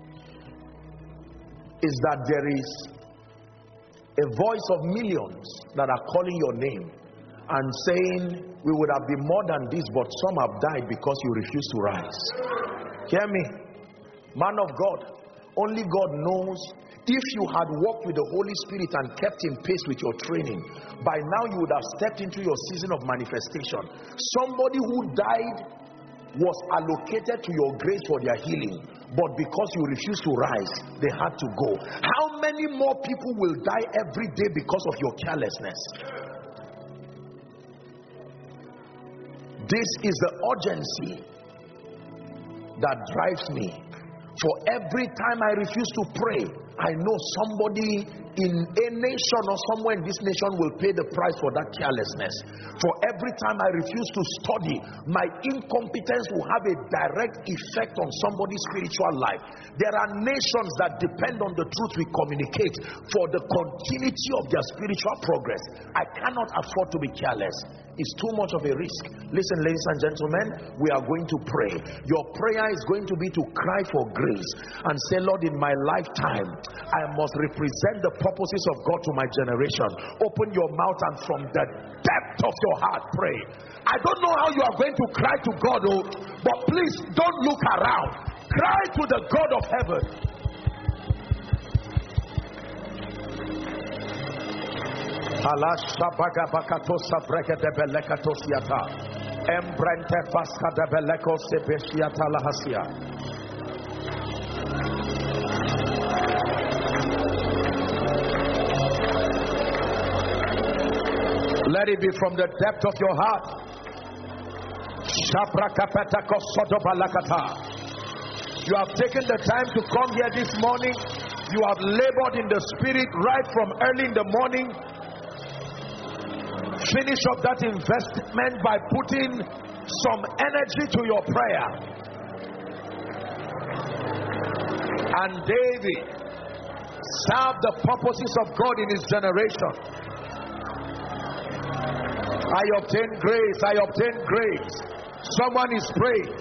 [SPEAKER 1] is that there is a voice of millions that are calling your name and saying, we would have been more than this, but some have died because you refuse to rise. Hear me, man of God. Only God knows. If you had walked with the Holy Spirit and kept in pace with your training, by now you would have stepped into your season of manifestation. Somebody who died was allocated to your grace for their healing, but because you refused to rise, they had to go. How many more people will die every day because of your carelessness? This is the urgency that drives me. For every time I refuse to pray, I know somebody in a nation or somewhere in this nation will pay the price for that carelessness. For every time I refuse to study, my incompetence will have a direct effect on somebody's spiritual life. There are nations that depend on the truth we communicate for the continuity of their spiritual progress. I cannot afford to be careless. It's too much of a risk. Listen, ladies and gentlemen, we are going to pray. Your prayer is going to be to cry for grace and say, Lord, in my lifetime, I must represent the purposes of God to my generation. Open your mouth and from the depth of your heart pray. I don't know how you are going to cry to God, but please don't look around. Cry to the God of heaven. Let it be from the depth of your heart. You have taken the time to come here this morning. You have labored in the spirit right from early in the morning. Finish up that investment by putting some energy to your prayer. And David served the purposes of God in his generation. I obtain grace, I obtain grace. Someone is praying.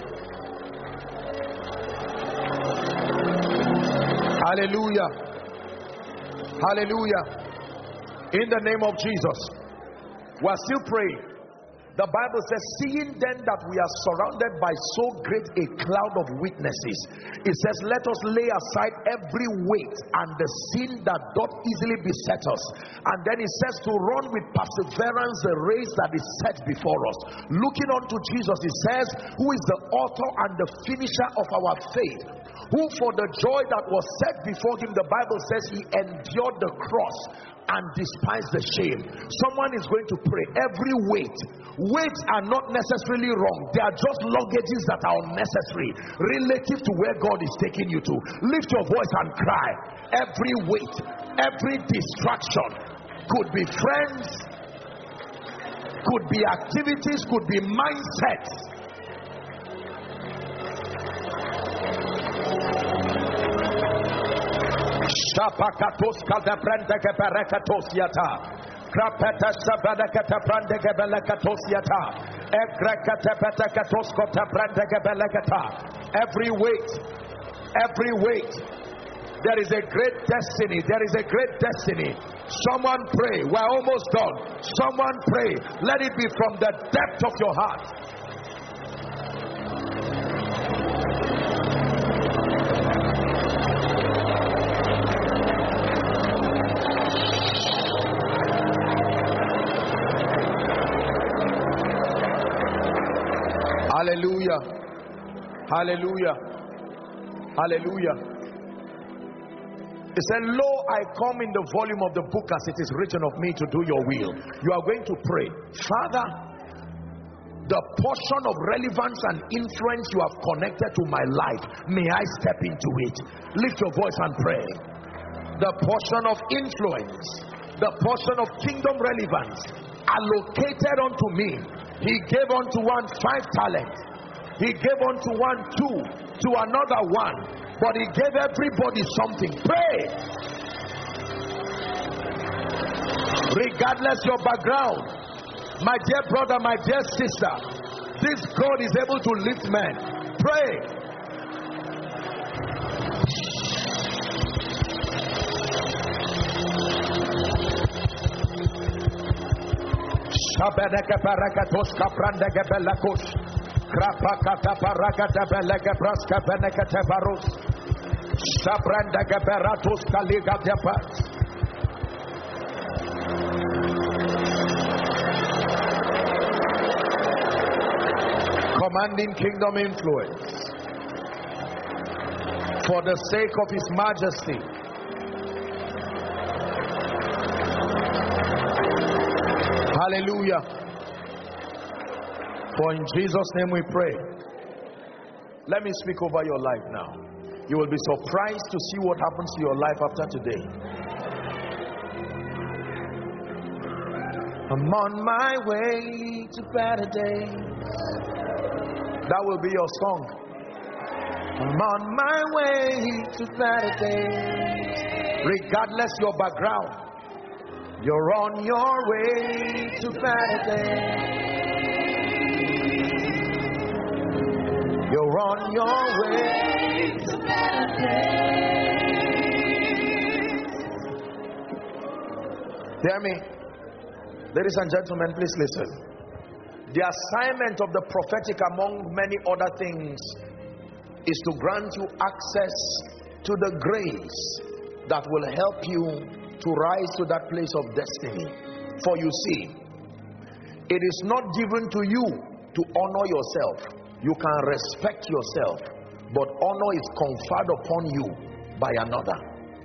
[SPEAKER 1] Hallelujah. Hallelujah. In the name of Jesus. We are still praying. The Bible says, seeing then that we are surrounded by so great a cloud of witnesses, it says, let us lay aside every weight and the sin that doth easily beset us. And then it says to run with perseverance the race that is set before us. Looking unto Jesus, it says, who is the author and the finisher of our faith, who for the joy that was set before him, the Bible says he endured the cross and despised the shame. Someone is going to pray. Every weights are not necessarily wrong. They are just luggages that are unnecessary relative to where God is taking you to. Lift your voice and cry. Every weight, every distraction, could be friends, could be activities, could be mindsets. Shapakatos kadabrande keberekatos yata. Krapeta sabada katabrande kebelekatos yata. Ekrekatepetekatos kotabrande kebelekata. Every weight. There is a great destiny. There is a great destiny. Someone pray. We're almost done. Someone pray. Let it be from the depth of your heart. Hallelujah. Hallelujah. Hallelujah. He said, lo, I come in the volume of the book as it is written of me to do your will. You are going to pray. Father, the portion of relevance and influence you have connected to my life, may I step into it. Lift your voice and pray. The portion of influence, the portion of kingdom relevance allocated unto me. He gave unto one 5 talents. He gave unto one 2, to another 1. But he gave everybody something. Pray. Regardless your background, my dear brother, my dear sister, this God is able to lift men. Pray. Shabeneke parakatos kaprandeke belakos. Krapakata parakata beleke braska beneke tebarus. Shabrandeke beratus kaliga depat. Commanding kingdom influence for the sake of his majesty. Hallelujah. For in Jesus' name we pray. Let me speak over your life now. You will be surprised to see what happens to your life after today. I'm on my way to better days. That will be your song. I'm on my way to better days. Regardless your background, you're on your way to better days. You're on your way to better days. Hear me? Ladies and gentlemen, please listen. The assignment of the prophetic, among many other things, is to grant you access to the grace that will help you to rise to that place of destiny. For you see, it is not given to you to honor yourself. You can respect yourself, but honor is conferred upon you by another.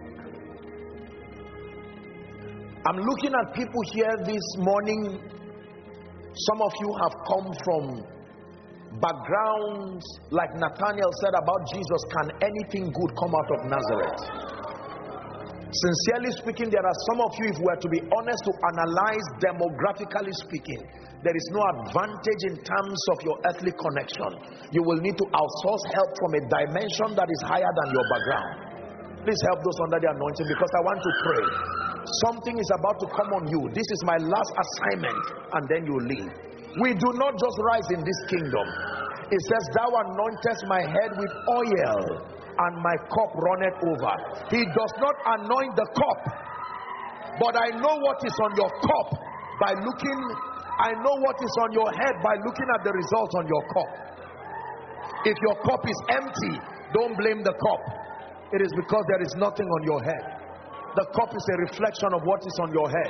[SPEAKER 1] I'm looking at people here this morning. Some of you have come from backgrounds like Nathanael said about Jesus. Can anything good come out of Nazareth? Sincerely speaking, there are some of you, if we are to be honest, to analyze demographically speaking, there is no advantage in terms of your earthly connection. You will need to outsource help from a dimension that is higher than your background. Please help those under the anointing, because I want to pray. Something is about to come on you. This is my last assignment, and then you leave. We do not just rise in this kingdom. It says, thou anointest my head with oil, and my cup runneth over. He does not anoint the cup, but I know what is on your cup by looking. I know what is on your head by looking at the results on your cup. If your cup is empty, don't blame the cup. It is because there is nothing on your head. The cup is a reflection of what is on your head.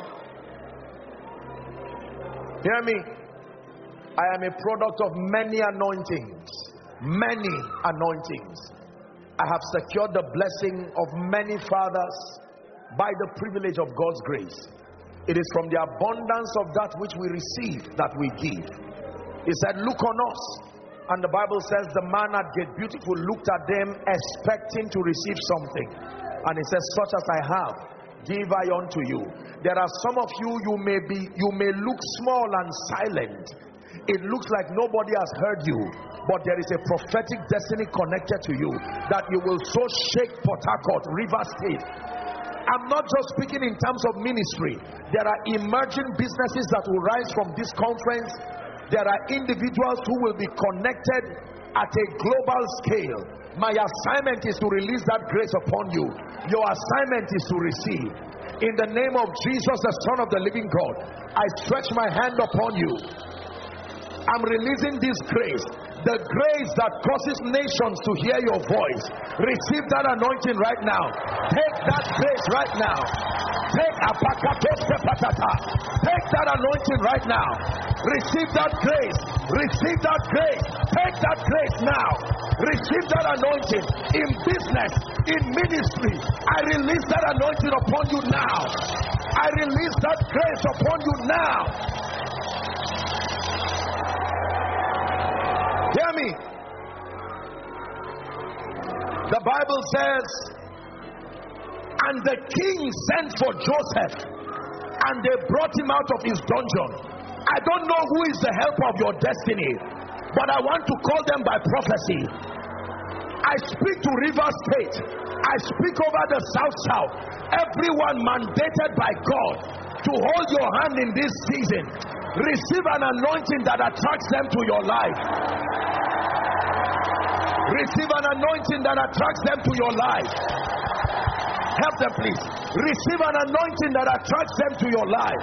[SPEAKER 1] Hear me? I am a product of many anointings. Many anointings. I have secured the blessing of many fathers by the privilege of God's grace. It is from the abundance of that which we receive that we give. He said, look on us. And the Bible says the man at Gate Beautiful looked at them expecting to receive something. And he says, such as I have, give I unto you. There are some of you, you may look small and silent. It looks like nobody has heard you, but there is a prophetic destiny connected to you that you will so shake Port Harcourt, River State. I'm not just speaking in terms of ministry. There are emerging businesses that will rise from this conference. There are individuals who will be connected at a global scale. My assignment is to release that grace upon you. Your assignment is to receive. In the name of Jesus, the Son of the living God, I stretch my hand upon you. I'm releasing this grace, the grace that causes nations to hear your voice. Receive that anointing right now. Take that grace right now. Take that anointing right now. Receive that grace. Receive that grace. Take that grace now. Receive that anointing in business, in ministry. I release that anointing upon you now. I release that grace upon you now. Hear me. The Bible says, and the king sent for Joseph, and they brought him out of his dungeon. I don't know who is the helper of your destiny, but I want to call them by prophecy. I speak to River State. I speak over the South. Everyone mandated by God to hold your hand in this season. Receive an anointing that attracts them to your life. Receive an anointing that attracts them to your life. Help them, please. Receive an anointing that attracts them to your life.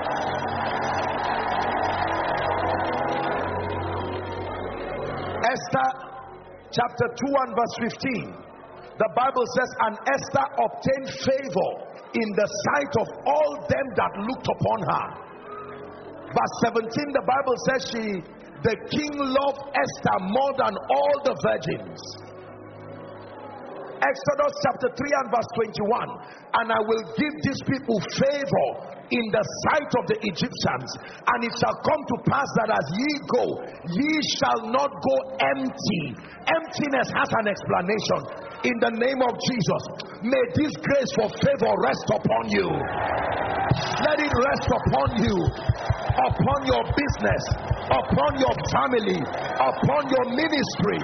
[SPEAKER 1] Esther chapter 2 and verse 15. The Bible says, and Esther obtained favor in the sight of all them that looked upon her. Verse 17, the Bible says the king loved Esther more than all the virgins. Exodus chapter 3 and verse 21. And I will give these people favor in the sight of the Egyptians, and it shall come to pass that as ye go, ye shall not go empty. Emptiness has an explanation. In the name of Jesus, may this grace for favor rest upon you. Let it rest upon you, upon your business, upon your family, upon your ministry.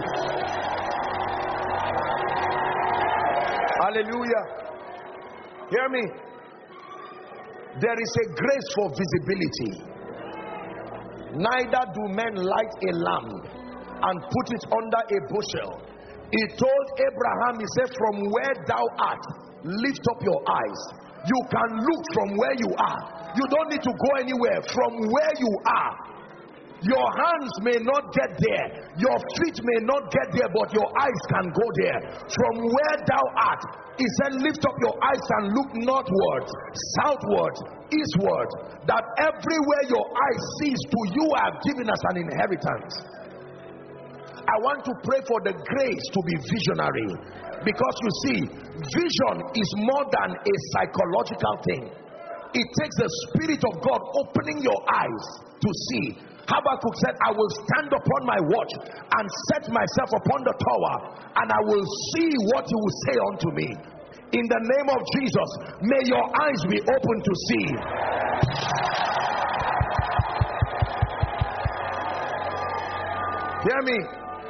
[SPEAKER 1] Hallelujah. Hear me. There is a grace for visibility. Neither do men light a lamp and put it under a bushel. He told Abraham, he said, from where thou art, lift up your eyes. You can look from where you are. You don't need to go anywhere. From where you are, your hands may not get there, your feet may not get there, but your eyes can go there. From where thou art, he said, lift up your eyes and look northward, southward, eastward, that everywhere your eyes sees, to you I have given as an inheritance. I want to pray for the grace to be visionary, because you see, vision is more than a psychological thing. It takes the Spirit of God opening your eyes to see. Habakkuk said, I will stand upon my watch and set myself upon the tower, and I will see what you will say unto me. In the name of Jesus, may your eyes be open to see. Hear me.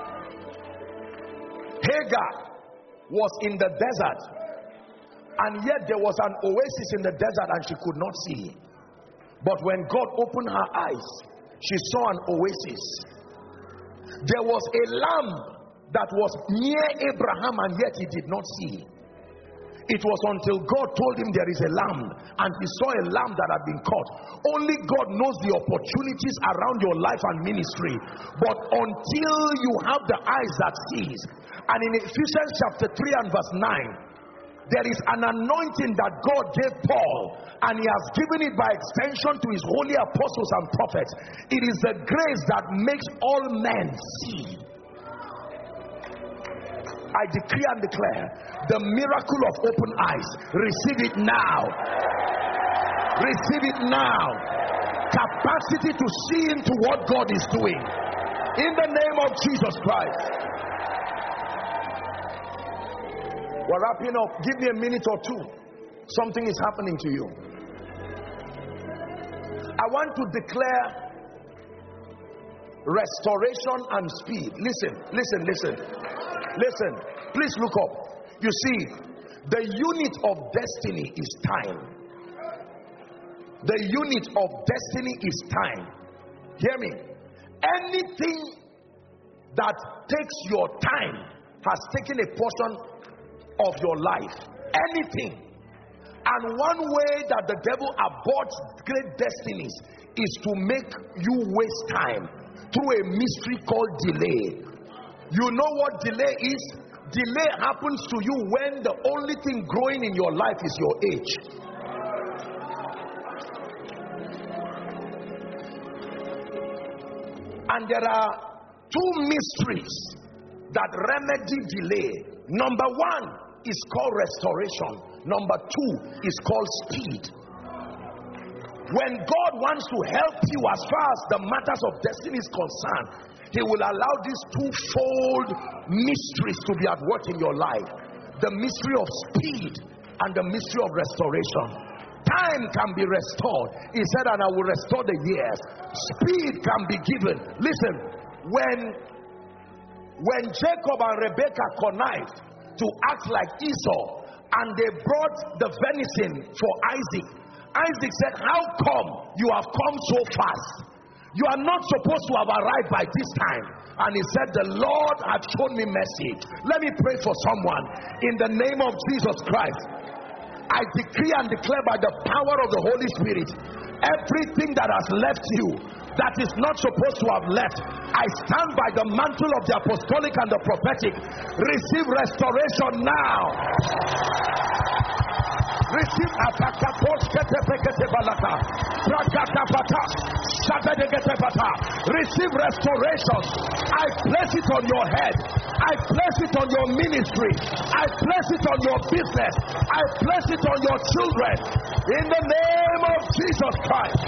[SPEAKER 1] Hagar was in the desert, and yet there was an oasis in the desert and she could not see. But when God opened her eyes, she saw an oasis. There was a lamb that was near Abraham, and yet he did not see. It was until God told him there is a lamb, and he saw a lamb that had been caught. Only God knows the opportunities around your life and ministry. But until you have the eyes that sees. And in Ephesians chapter 3 and verse 9, there is an anointing that God gave Paul, and he has given it by extension to his holy apostles and prophets. It is the grace that makes all men see. I decree and declare the miracle of open eyes. Receive it now. Receive it now. Capacity to see into what God is doing. In the name of Jesus Christ. We're wrapping up. Give me a minute or two. Something is happening to you. I want to declare restoration and speed. Listen, please look up. You see, the unit of destiny is time. The unit of destiny is time. Hear me. Anything that takes your time has taken a portion of your life. Anything. And one way that the devil aborts great destinies is to make you waste time through a mystery called delay. You know what delay is? Delay happens to you when the only thing growing in your life is your age. And there are two mysteries that remedy delay. Number one is called restoration. Number two is called speed. When God wants to help you as far as the matters of destiny is concerned, he will allow these twofold mysteries to be at work in your life. The mystery of speed and the mystery of restoration. Time can be restored. He said, and I will restore the years. Speed can be given. Listen, when Jacob and Rebekah connived to act like Esau, and they brought the venison for Isaac, Isaac said, how come you have come so fast? You are not supposed to have arrived by this time. And he said, the Lord had shown me mercy. Let me pray for someone. In the name of Jesus Christ, I decree and declare by the power of the Holy Spirit, everything that has left you that is not supposed to have left, I stand by the mantle of the apostolic and the prophetic. Receive restoration now. Receive receive restoration. I place it on your head. I place it on your ministry. I place it on your business. I place it on your children. In the name of Jesus Christ.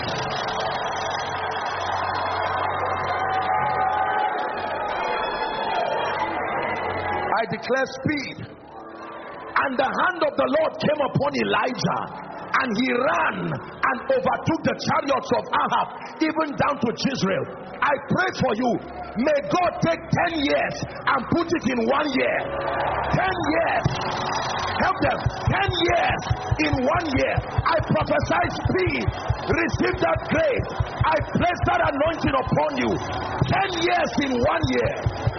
[SPEAKER 1] I declare speed. And the hand of the Lord came upon Elijah, and he ran and overtook the chariots of Ahab, even down to Jezreel. I pray for you. May God take 10 years and put it in 1 year. 10 years. Help them. 10 years in 1 year. I prophesy speed. Receive that grace. I place that anointing upon you. 10 years in 1 year.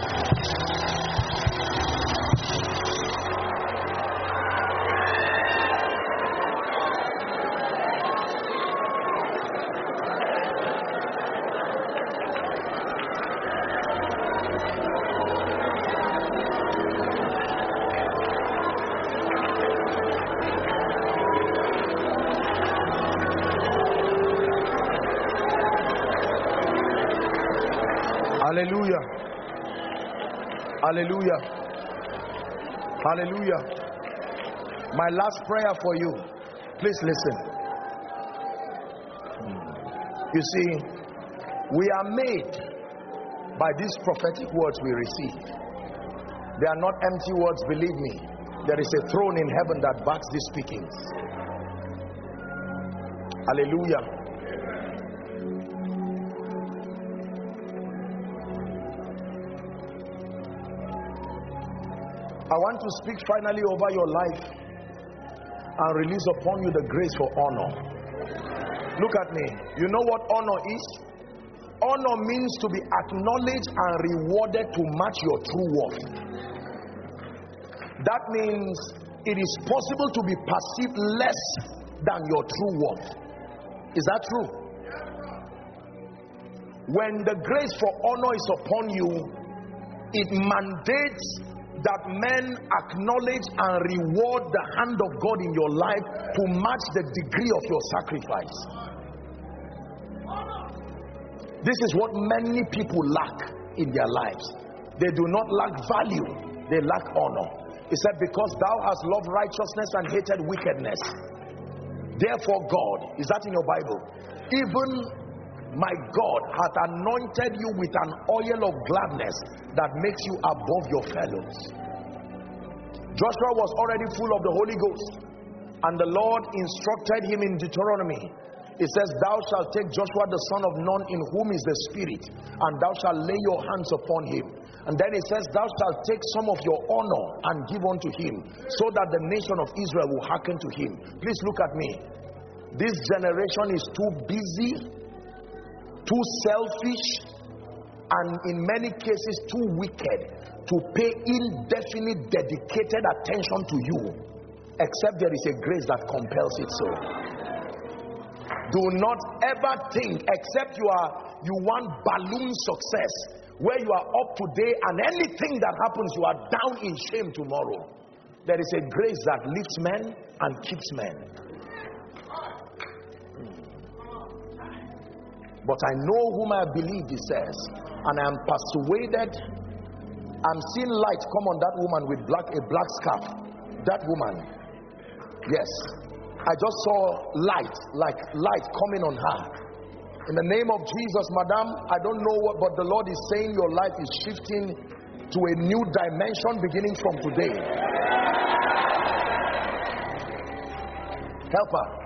[SPEAKER 1] Hallelujah. Hallelujah. Hallelujah. My last prayer for you. Please listen. You see, we are made by these prophetic words we receive. They are not empty words, believe me. There is a throne in heaven that backs these speakings. Hallelujah. I want to speak finally over your life and release upon you the grace for honor. Look at me. You know what honor is? Honor means to be acknowledged and rewarded to match your true worth. That means it is possible to be perceived less than your true worth. Is that true? When the grace for honor is upon you, it mandates that men acknowledge and reward the hand of God in your life to match the degree of your sacrifice. This is what many people lack in their lives. They do not lack value, they lack honor. He said, because thou hast loved righteousness and hated wickedness, therefore God, is that in your Bible? Even my God hath anointed you with an oil of gladness that makes you above your fellows. Joshua was already full of the Holy Ghost, and the Lord instructed him in Deuteronomy. It says, thou shalt take Joshua the son of Nun, in whom is the Spirit, and thou shalt lay your hands upon him. And then it says, thou shalt take some of your honor and give unto him, so that the nation of Israel will hearken to him. Please look at me. This generation is too busy, too selfish, and in many cases too wicked to pay indefinite dedicated attention to you, except there is a grace that compels it so. Do not ever think, except you want balloon success, where you are up today and anything that happens you are down in shame tomorrow. There is a grace that lifts men and keeps men. But I know whom I believe, he says, and I am persuaded. I'm seeing light come on that woman with a black scarf. That woman, yes, I just saw like light coming on her. In the name of Jesus, madam, I don't know what, but the Lord is saying your life is shifting to a new dimension beginning from today. Help her.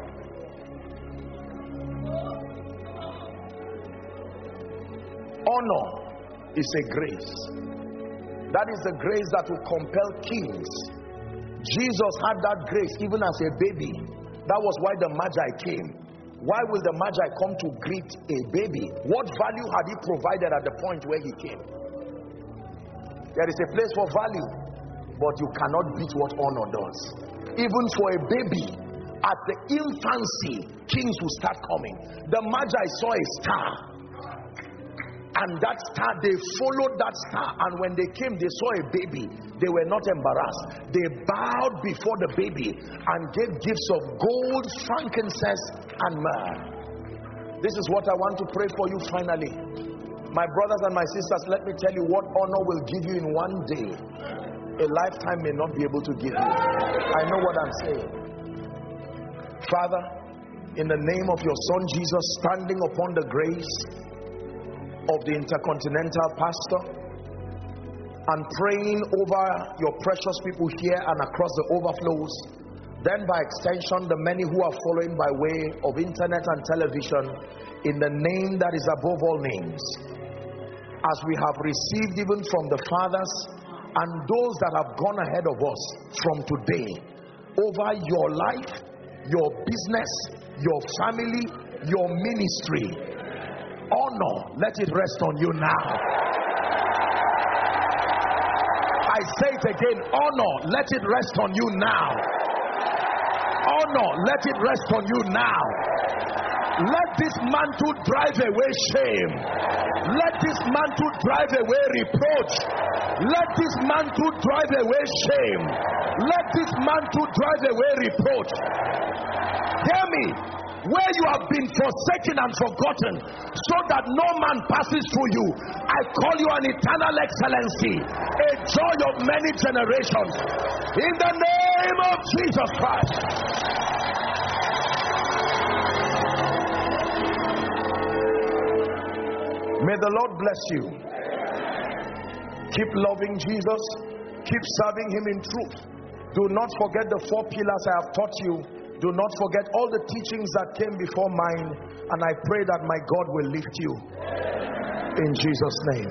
[SPEAKER 1] Honor is a grace. That is the grace that will compel kings. Jesus had that grace even as a baby. That was why the Magi came. Why will the Magi come to greet a baby? What value had he provided at the point where he came? There is a place for value, but you cannot beat what honor does. Even for a baby, at the infancy, kings will start coming. The Magi saw a star, and that star, they followed that star, and when they came, they saw a baby. They were not embarrassed. They bowed before the baby and gave gifts of gold, frankincense, and myrrh. This is what I want to pray for you finally. My brothers and my sisters, let me tell you what honor will give you in one day. a lifetime may not be able to give you. I know what I'm saying. Father, in the name of your Son Jesus, standing upon the grace of the Intercontinental Pastor and praying over your precious people here and across the overflows, then by extension the many who are following by way of internet and television, in the name that is above all names, as we have received even from the fathers and those that have gone ahead of us from today, over your life, your business, your family, your ministry, honor, let it rest on you now. I say it again, honor, let it rest on you now. Honor, let it rest on you now. Let this mantle drive away shame. Let this mantle drive away reproach. Let this mantle drive away shame. Let this mantle drive away reproach. Hear me. Where you have been forsaken and forgotten, so that no man passes through you, I call you an eternal excellency, a joy of many generations, in the name of Jesus Christ. May the Lord bless you. Keep loving Jesus. Keep serving him in truth. Do not forget the 4 pillars I have taught you. Do not forget all the teachings that came before mine. And I pray that my God will lift you. In Jesus' name.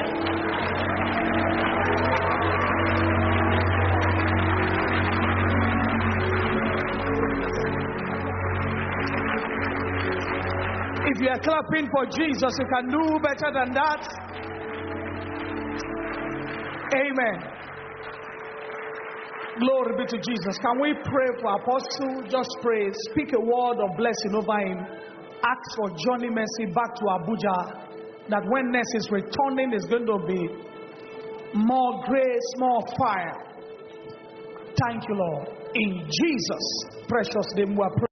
[SPEAKER 2] If you are clapping for Jesus, you can do better than that. Amen. Glory be to Jesus. Can we pray for Apostle? Just pray. Speak a word of blessing over him. Ask for Johnny Mercy back to Abuja. That when next is returning, is going to be more grace, more fire. Thank you, Lord. In Jesus' precious name we are praying.